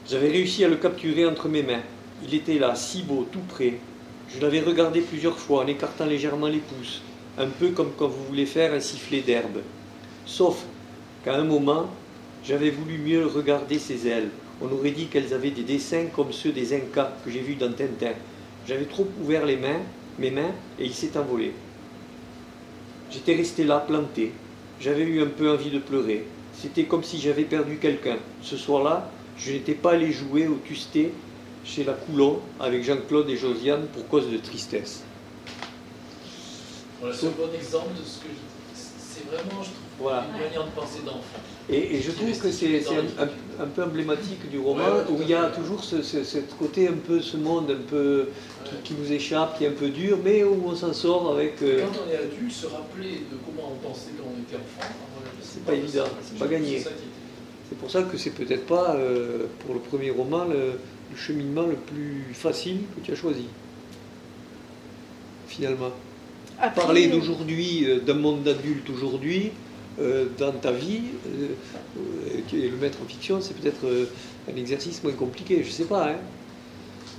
J'avais réussi à le capturer entre mes mains. Il était là, si beau, tout près. Je l'avais regardé plusieurs fois en écartant légèrement les pouces, un peu comme quand vous voulez faire un sifflet d'herbe. Sauf qu'à un moment, j'avais voulu mieux regarder ses ailes. On aurait dit qu'elles avaient des dessins comme ceux des Incas que j'ai vus dans Tintin. J'avais trop ouvert mes mains, et il s'est envolé. J'étais resté là, planté. J'avais eu un peu envie de pleurer. C'était comme si j'avais perdu quelqu'un. Ce soir-là, je n'étais pas allé jouer au Tusté chez la Coulon avec Jean-Claude et Josiane pour cause de tristesse. Voilà, c'est un bon exemple de ce que c'est vraiment, je trouve, voilà. Une manière de penser d'enfant. Et je trouve que c'est un peu emblématique du roman, où il y a toujours ce côté un peu, ce monde un peu qui nous échappe, qui est un peu dur, mais où on s'en sort avec... Quand on est adulte, se rappeler de comment on pensait quand on était enfant, c'est pas évident, c'est pas gagné. C'est pour ça que c'est peut-être pas, pour le premier roman, le cheminement le plus facile que tu as choisi, finalement. Après, parler d'aujourd'hui, d'un monde d'adulte aujourd'hui, dans ta vie, et le mettre en fiction, c'est peut-être un exercice moins compliqué, je sais pas, hein. Non ?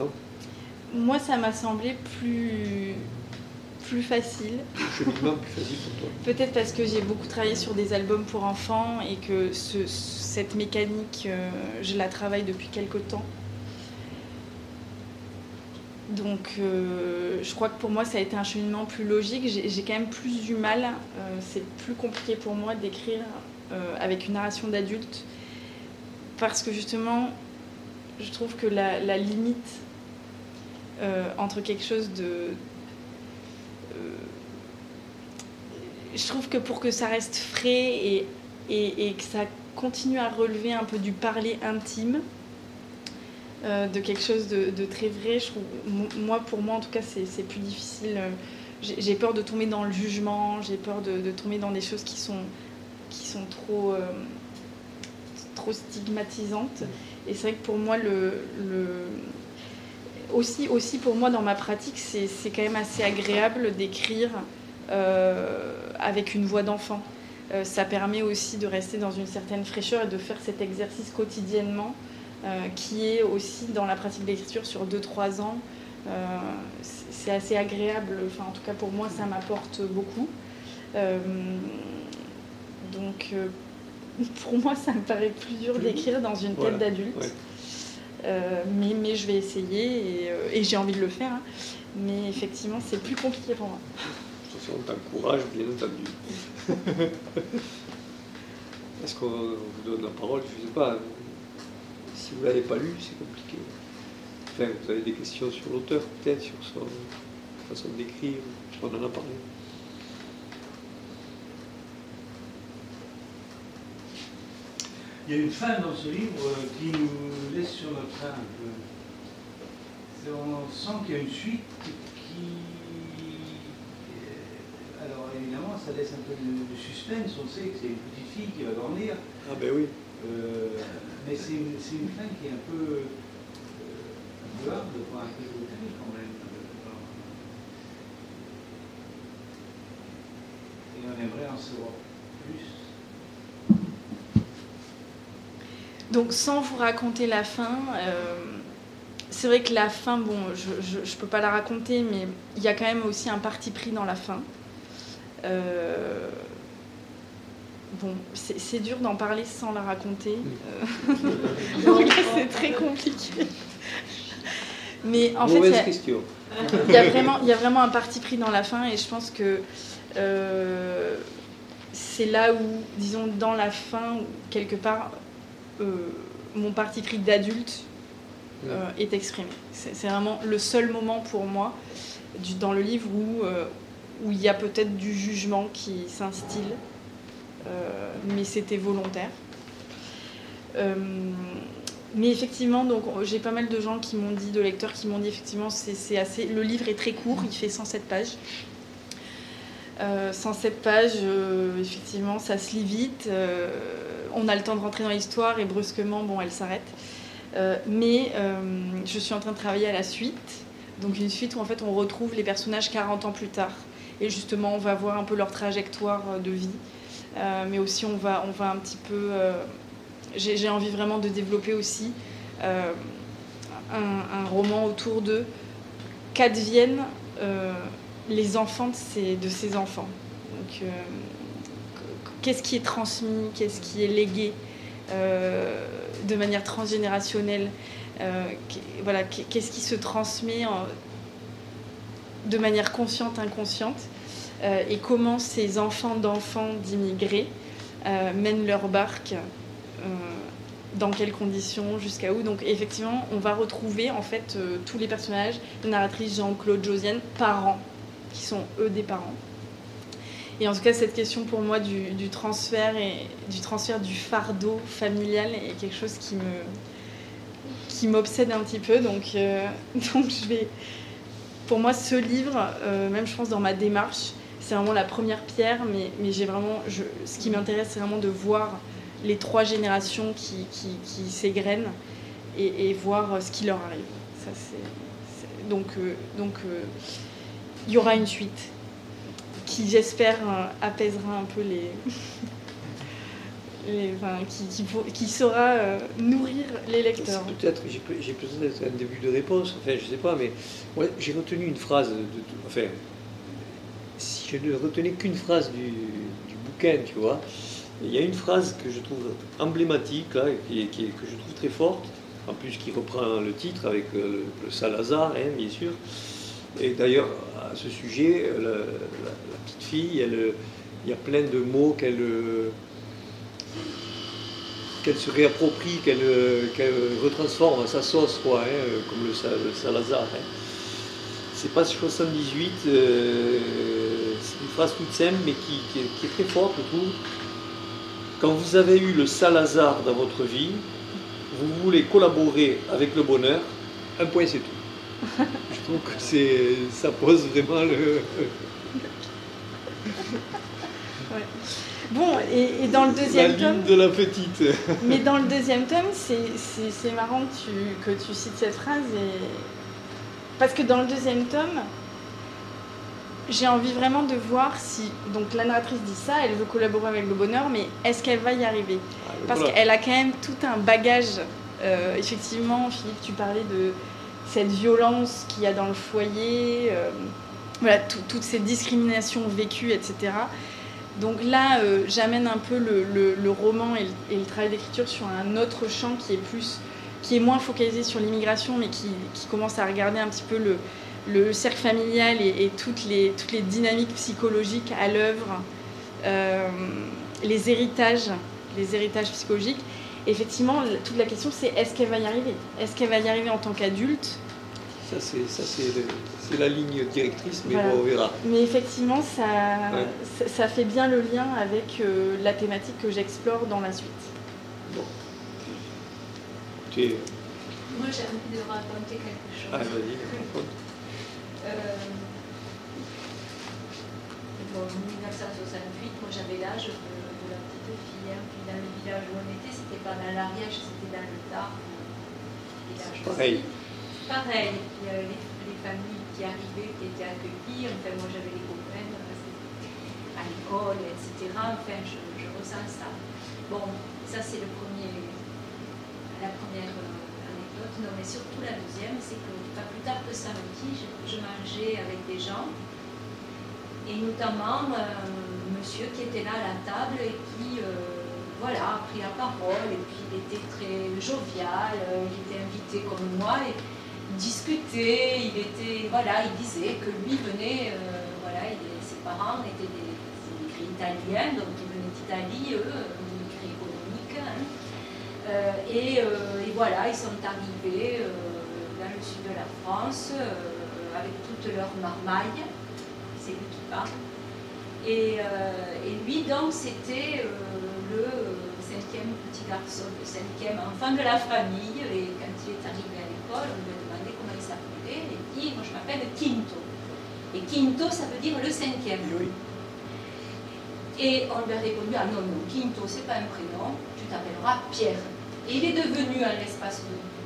Moi, ça m'a semblé plus facile. Le cheminement plus facile pour toi. Peut-être parce que j'ai beaucoup travaillé sur des albums pour enfants et que cette mécanique, je la travaille depuis quelque temps. Donc je crois que pour moi ça a été un cheminement plus logique. J'ai quand même plus du mal, c'est plus compliqué pour moi d'écrire avec une narration d'adulte parce que justement je trouve que la limite entre quelque chose de... je trouve que pour que ça reste frais et que ça continue à relever un peu du parler intime, de quelque chose de très vrai, je trouve, pour moi en tout cas c'est plus difficile. J'ai peur de tomber dans le jugement, j'ai peur de tomber dans des choses qui sont trop stigmatisantes. Et c'est vrai que pour moi aussi pour moi dans ma pratique c'est quand même assez agréable d'écrire avec une voix d'enfant. Ça permet aussi de rester dans une certaine fraîcheur et de faire cet exercice quotidiennement. Qui est aussi dans la pratique d'écriture sur 2-3 ans. C'est assez agréable, enfin, en tout cas pour moi ça m'apporte beaucoup. Donc pour moi ça me paraît plus dur d'écrire dans une tête d'adulte. Ouais. Mais je vais essayer et j'ai envie de le faire. Hein. Mais effectivement c'est plus compliqué pour moi. De toute façon on t'encourage bien entendu. Est-ce qu'on vous donne la parole? Je ne sais pas. Si vous ne l'avez pas lu, c'est compliqué. Enfin, vous avez des questions sur l'auteur, peut-être, sur sa façon d'écrire, on en a parlé. Il y a une fin dans ce livre qui nous laisse sur notre train un peu. On sent qu'il y a une suite qui... Alors évidemment, ça laisse un peu de suspense, on sait que c'est une petite fille qui va dormir. Ah ben oui. Mais c'est une fin qui est un peu hard, un peu brutale quand même. Et on aimerait en savoir plus. Donc sans vous raconter la fin, c'est vrai que la fin, bon, je peux pas la raconter, mais il y a quand même aussi un parti pris dans la fin. Bon, c'est dur d'en parler sans la raconter. Donc là, c'est très compliqué. Mais en fait, il y a vraiment un parti pris dans la fin et je pense que c'est là où, disons, dans la fin, quelque part, mon parti pris d'adulte est exprimé. C'est vraiment le seul moment pour moi dans le livre où il y a peut-être du jugement qui s'instille. Mais c'était volontaire. Mais effectivement, donc j'ai pas mal de gens qui m'ont dit, de lecteurs qui m'ont dit effectivement, c'est assez. Le livre est très court, il fait 107 pages. 107 pages, effectivement, ça se lit vite. On a le temps de rentrer dans l'histoire et brusquement, bon, elle s'arrête. Mais je suis en train de travailler à la suite. Donc une suite où en fait on retrouve les personnages 40 ans plus tard. Et justement, on va voir un peu leur trajectoire de vie. Mais aussi on va un petit peu j'ai envie vraiment de développer aussi un roman autour de qu'adviennent les enfants de ces enfants. Donc, qu'est-ce qui est transmis, qu'est-ce qui est légué de manière transgénérationnelle, voilà, qu'est-ce qui se transmet de manière consciente, inconsciente, et comment ces enfants d'enfants d'immigrés mènent leur barque, dans quelles conditions, jusqu'à où. Donc effectivement, on va retrouver en fait tous les personnages, la narratrice Jean-Claude Josiane, parents, qui sont eux des parents. Et en tout cas, cette question pour moi du transfert du fardeau familial est quelque chose qui m'obsède un petit peu. Donc pour moi, ce livre, même je pense dans ma démarche, c'est vraiment la première pierre, mais ce qui m'intéresse, c'est vraiment de voir les 3 générations qui s'égrènent et voir ce qui leur arrive. Ça, donc, il y aura une suite qui, j'espère, apaisera un peu qui saura nourrir les lecteurs. Peut-être j'ai peut-être un début de réponse, enfin je sais pas, mais ouais, j'ai retenu une phrase, si je ne retenais qu'une phrase du bouquin, tu vois, il y a une phrase que je trouve emblématique, là, que je trouve très forte, en plus qui reprend le titre avec le Salazar, hein, bien sûr. Et d'ailleurs, à ce sujet, la petite fille, il y a plein de mots qu'elle se réapproprie, qu'elle retransforme à sa sauce, quoi, hein, comme le Salazar. Hein. C'est page 78, c'est une phrase toute simple, mais qui est très forte, je trouve. Quand vous avez eu le Salazar dans votre vie, vous voulez collaborer avec le bonheur, un point c'est tout. Je trouve que ça pose vraiment le... Ouais. Bon, et dans le deuxième tome... La ligne de la petite. Mais dans le deuxième tome, c'est marrant que tu cites cette phrase, parce que dans le deuxième tome, j'ai envie vraiment de voir si... Donc la narratrice dit ça, elle veut collaborer avec le bonheur, mais est-ce qu'elle va y arriver ? Parce qu'elle a quand même tout un bagage. Effectivement, Philippe, tu parlais de cette violence qu'il y a dans le foyer, voilà, toutes ces discriminations vécues, etc. Donc là, j'amène un peu le roman et le travail d'écriture sur un autre champ qui est moins focalisé sur l'immigration, mais qui commence à regarder un petit peu le cercle familial et toutes les dynamiques psychologiques à l'œuvre, les héritages psychologiques. Et effectivement, toute la question, c'est est-ce qu'elle va y arriver ? Est-ce qu'elle va y arriver en tant qu'adulte ? Ça, c'est la ligne directrice, mais voilà. bon, on verra. Mais effectivement, ça fait bien le lien avec la thématique que j'explore dans la suite. Bon. Moi, j'ai envie de raconter quelque chose. Ah, vas-y, raconte. En 1968, moi j'avais l'âge de la petite fille, hein. Puis dans le village où on était, c'était pas dans l'Ariège, c'était dans le Tarn. Pareil. Pareil, il y avait les familles qui arrivaient, qui étaient accueillies. Enfin, moi j'avais des copains à l'école, etc. Enfin, je ressens ça. Bon, ça c'est la première anecdote. Non, mais surtout la deuxième, c'est que pas plus tard que samedi, je mangeais avec des gens. Et notamment un monsieur qui était là à la table et qui a pris la parole, et puis il était très jovial, il était invité comme moi, et il discutait, il disait que lui venait, ses parents étaient des immigrés italiens, donc ils venaient d'Italie, eux, immigrés économiques, hein. Et voilà, ils sont arrivés dans le sud de la France avec toutes leurs marmailles. C'est lui qui parle. Et lui, donc, c'était le 5e petit garçon, le 5e enfant de la famille. Et quand il est arrivé à l'école, on lui a demandé comment il s'appelait. Il a dit, moi je m'appelle Quinto. Et Quinto, ça veut dire le 5e. Oui. Et on lui a répondu, ah non, Quinto, c'est pas un prénom, tu t'appelleras Pierre. Et il est devenu, à l'espace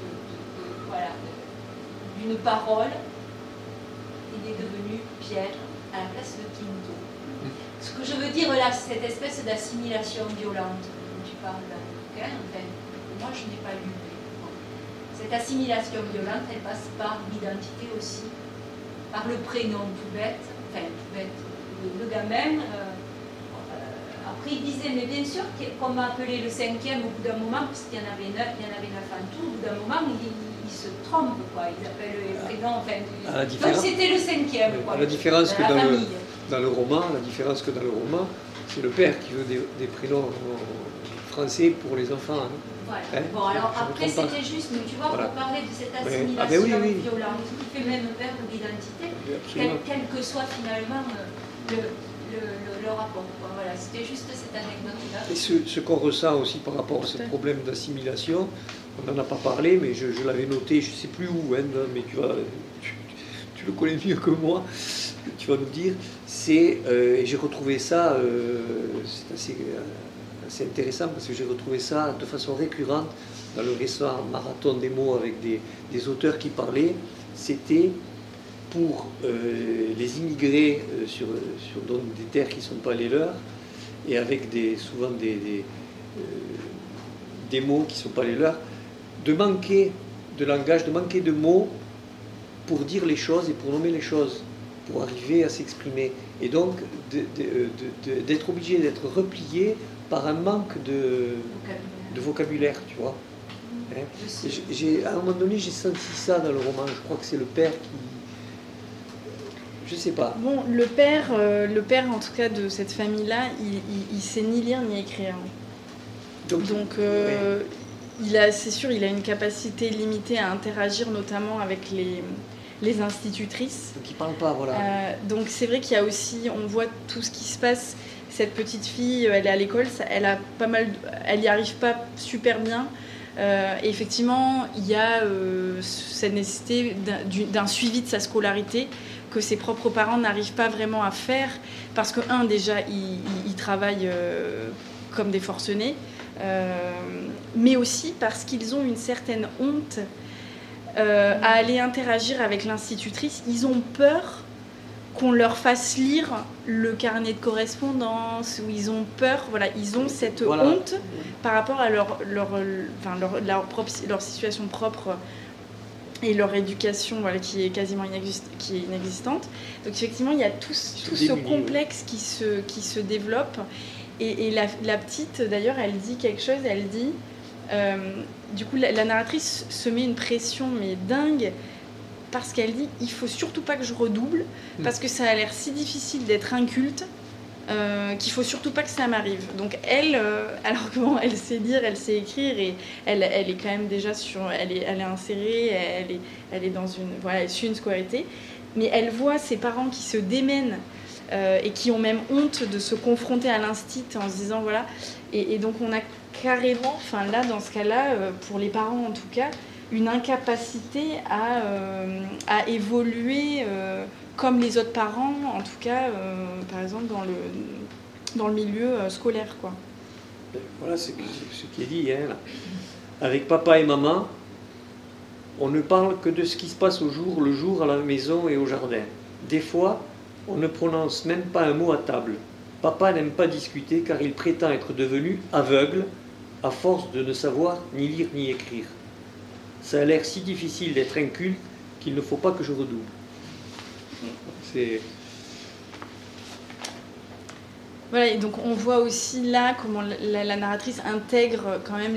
d'une parole, il est devenu Pierre à la place de Quinto. Ce que je veux dire là, c'est cette espèce d'assimilation violente dont tu parles, bouquin, enfin, moi je n'ai pas lu. Cette assimilation violente, elle passe par l'identité aussi, par le prénom tout bête, le gamin. Après, il disait, mais bien sûr qu'on m'a appelé le 5e au bout d'un moment, parce qu'il y en avait 9 en tout, au bout d'un moment, ils se trompent, quoi. Ils appellent les prénoms, donc c'était le 5e, quoi. La différence que dans le roman, c'est le père qui veut des prénoms français pour les enfants. Hein. Voilà. Hein, bon, alors après, c'était juste, mais tu vois, voilà. pour parler de cette assimilation oui. violente, qui fait même perdre l'identité, quel que soit finalement le rapport. Quoi. Voilà, c'était juste cette anecdote-là. Et ce qu'on ressent aussi par rapport à ce problème d'assimilation, on n'en a pas parlé, mais je l'avais noté, je ne sais plus où, hein, mais tu le connais mieux que moi, tu vas nous dire, et j'ai retrouvé ça, c'est assez intéressant parce que j'ai retrouvé ça de façon récurrente dans le récent marathon des mots avec des auteurs qui parlaient. C'était pour les immigrés sur des terres qui ne sont pas les leurs et avec souvent des mots qui ne sont pas les leurs, de manquer de langage, de manquer de mots pour dire les choses et pour nommer les choses, pour arriver à s'exprimer. Et donc d'être obligé d'être replié par un manque de vocabulaire, tu vois. Hein? À un moment donné, j'ai senti ça dans le roman. Je crois que c'est le père qui... Je sais pas. Bon, le père en tout cas de cette famille-là, il sait ni lire ni écrire. Donc c'est sûr, il a une capacité limitée à interagir, notamment avec les institutrices. Donc il parle pas, voilà. Donc c'est vrai qu'il y a aussi, on voit tout ce qui se passe. Cette petite fille, elle est à l'école, elle y arrive pas super bien. Et effectivement, il y a cette nécessité d'un suivi de sa scolarité que ses propres parents n'arrivent pas vraiment à faire parce que déjà ils travaillent comme des forcenés, mais aussi parce qu'ils ont une certaine honte à aller interagir avec l'institutrice. Ils ont peur qu'on leur fasse lire le carnet de correspondance, où ils ont peur, voilà, ils ont cette honte par rapport à leur situation propre et leur éducation, voilà, qui est quasiment inexistante. Donc effectivement, il y a tout ce complexe qui se développe. Et la petite, d'ailleurs, elle dit quelque chose, elle dit, du coup, la narratrice se met une pression, mais dingue, parce qu'elle dit, il faut surtout pas que je redouble, parce que ça a l'air si difficile d'être inculte, qu'il faut surtout pas que ça m'arrive. Donc elle, alors que bon, elle sait lire, elle sait écrire, et elle est quand même déjà elle est insérée, elle est dans elle suit une scolarité, mais elle voit ses parents qui se démènent et qui ont même honte de se confronter à l'instit en se disant voilà, et donc on a carrément, enfin là dans ce cas-là, pour les parents en tout cas, une incapacité à évoluer comme les autres parents, en tout cas, par exemple, dans le milieu scolaire, quoi. Voilà ce qui est dit, hein, là. Avec papa et maman, on ne parle que de ce qui se passe le jour à la maison et au jardin. Des fois, on ne prononce même pas un mot à table. Papa n'aime pas discuter car il prétend être devenu aveugle à force de ne savoir ni lire ni écrire. Ça a l'air si difficile d'être inculte qu'il ne faut pas que je redouble. Voilà, et donc on voit aussi là comment la narratrice intègre quand même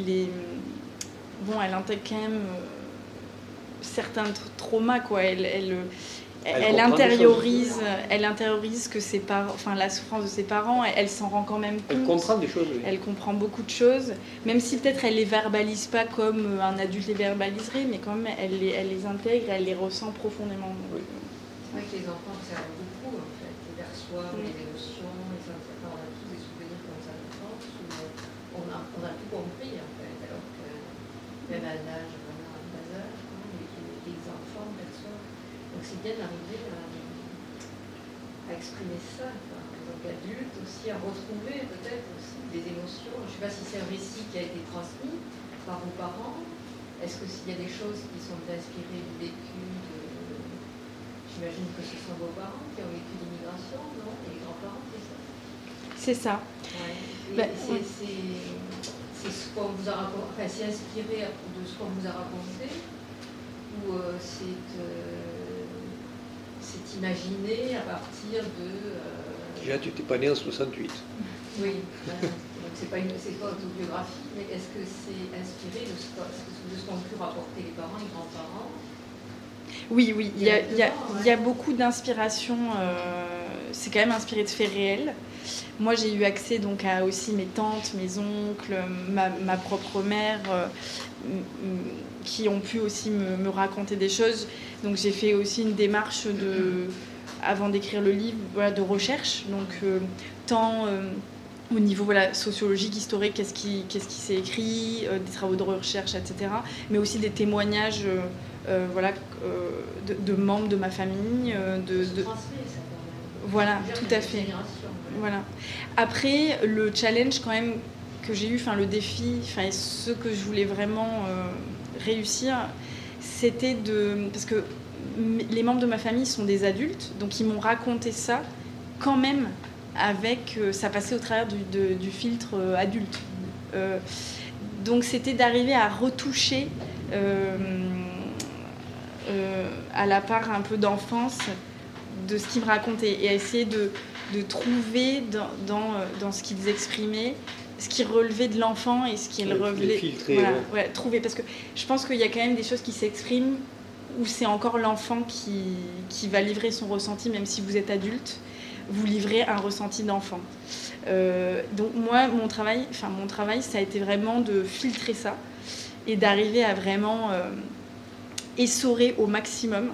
elle intègre quand même certains traumas, quoi. Elle intériorise que ses parents, enfin la souffrance de ses parents, elle s'en rend quand même compte. Elle comprend des choses, oui. Elle comprend beaucoup de choses, même si peut-être elle les verbalise pas comme un adulte les verbaliserait, mais quand même elle les intègre, elle les ressent profondément. Oui. C'est vrai que les enfants observent beaucoup, en fait. Ils perçoivent les émotions, on a tous des souvenirs comme ça d'enfance où on a tout compris, en fait, alors que même à l'âge vraiment à bas âge, les enfants perçoivent. Donc c'est bien d'arriver à exprimer ça, quoi. Donc adulte aussi, à retrouver peut-être aussi des émotions. Je ne sais pas si c'est un récit qui a été transmis par vos parents. Est-ce que s'il y a des choses qui sont inspirées du vécu j'imagine que ce sont vos parents qui ont vécu l'immigration, non? Et les grands-parents, c'est ça? C'est ça. Ouais. C'est c'est ce qu'on vous a raconté, enfin, c'est inspiré de ce qu'on vous a raconté, ou c'est imaginé à partir de... Déjà, tu n'étais pas né en 68. Oui, voilà. Donc c'est pas autobiographie, mais est-ce que c'est inspiré de ce qu'ont pu rapporter les parents, les grands-parents? Oui, il y a beaucoup d'inspiration. C'est quand même inspiré de faits réels. Moi, j'ai eu accès donc à aussi mes tantes, mes oncles, ma propre mère, qui ont pu aussi me raconter des choses. Donc, j'ai fait aussi une démarche avant d'écrire le livre, de recherche. Donc, tant au niveau sociologique, historique, qu'est-ce qui s'est écrit, des travaux de recherche, etc. Mais aussi des témoignages. De membres de ma famille, voilà, tout à fait. Voilà. Après, le challenge quand même que j'ai eu, le défi, ce que je voulais vraiment réussir, c'était parce que les membres de ma famille sont des adultes, donc ils m'ont raconté ça quand même avec, ça passait au travers du filtre adulte. Donc c'était d'arriver à retoucher à la part un peu d'enfance de ce qu'ils me racontaient et à essayer de trouver dans ce qu'ils exprimaient ce qui relevait de l'enfant et ce qui relevait... filtrer, trouver, parce que je pense qu'il y a quand même des choses qui s'expriment où c'est encore l'enfant qui va livrer son ressenti, même si vous êtes adulte, vous livrez un ressenti d'enfant. Donc moi, mon travail, ça a été vraiment de filtrer ça et d'arriver à vraiment... essorer au maximum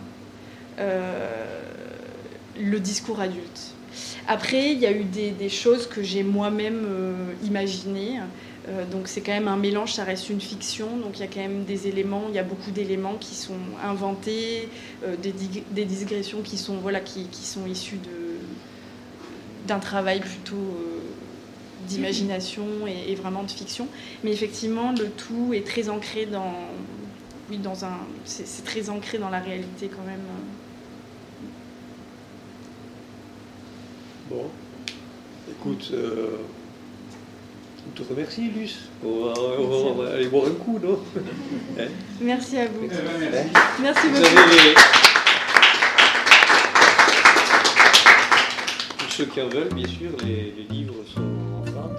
le discours adulte. Après, il y a eu des choses que j'ai moi-même imaginées. Donc c'est quand même un mélange, ça reste une fiction. Donc il y a quand même il y a beaucoup d'éléments qui sont inventés, des digressions qui sont issues d'un travail plutôt d'imagination et vraiment de fiction. Mais effectivement, le tout est très ancré c'est très ancré dans la réalité quand même. Bon, écoute, on te remercie, Luce. On va aller boire un coup, non? Merci à vous. Merci beaucoup. Pour ceux qui en veulent, bien sûr, les livres sont en vente.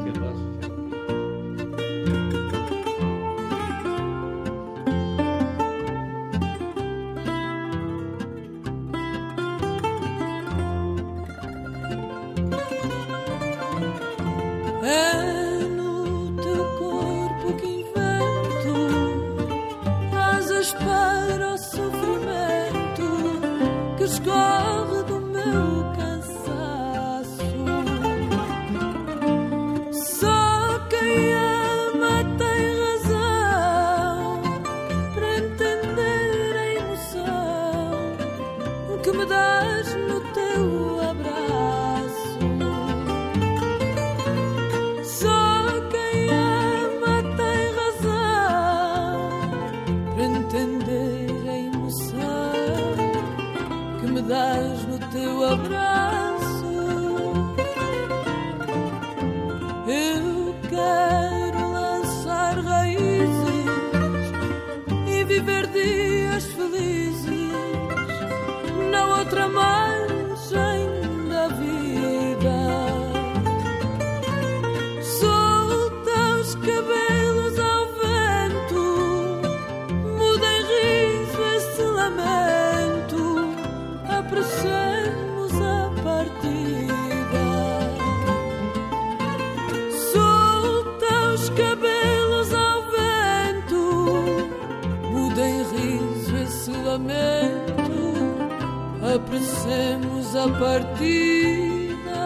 Apressemos a partida,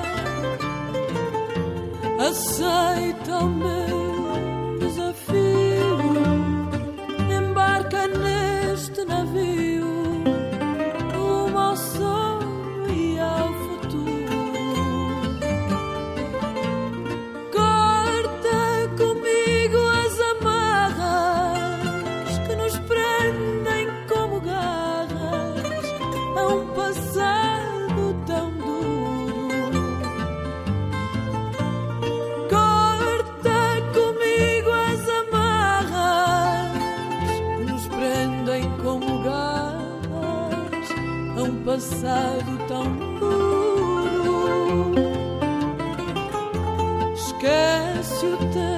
aceita o meu desafio, embarca neste navio, rumo ao sol e ao futuro. Corta comigo as amarras que nos prendem como garras a um passado tão duro. Corta passado tão duro. Esquece o tempo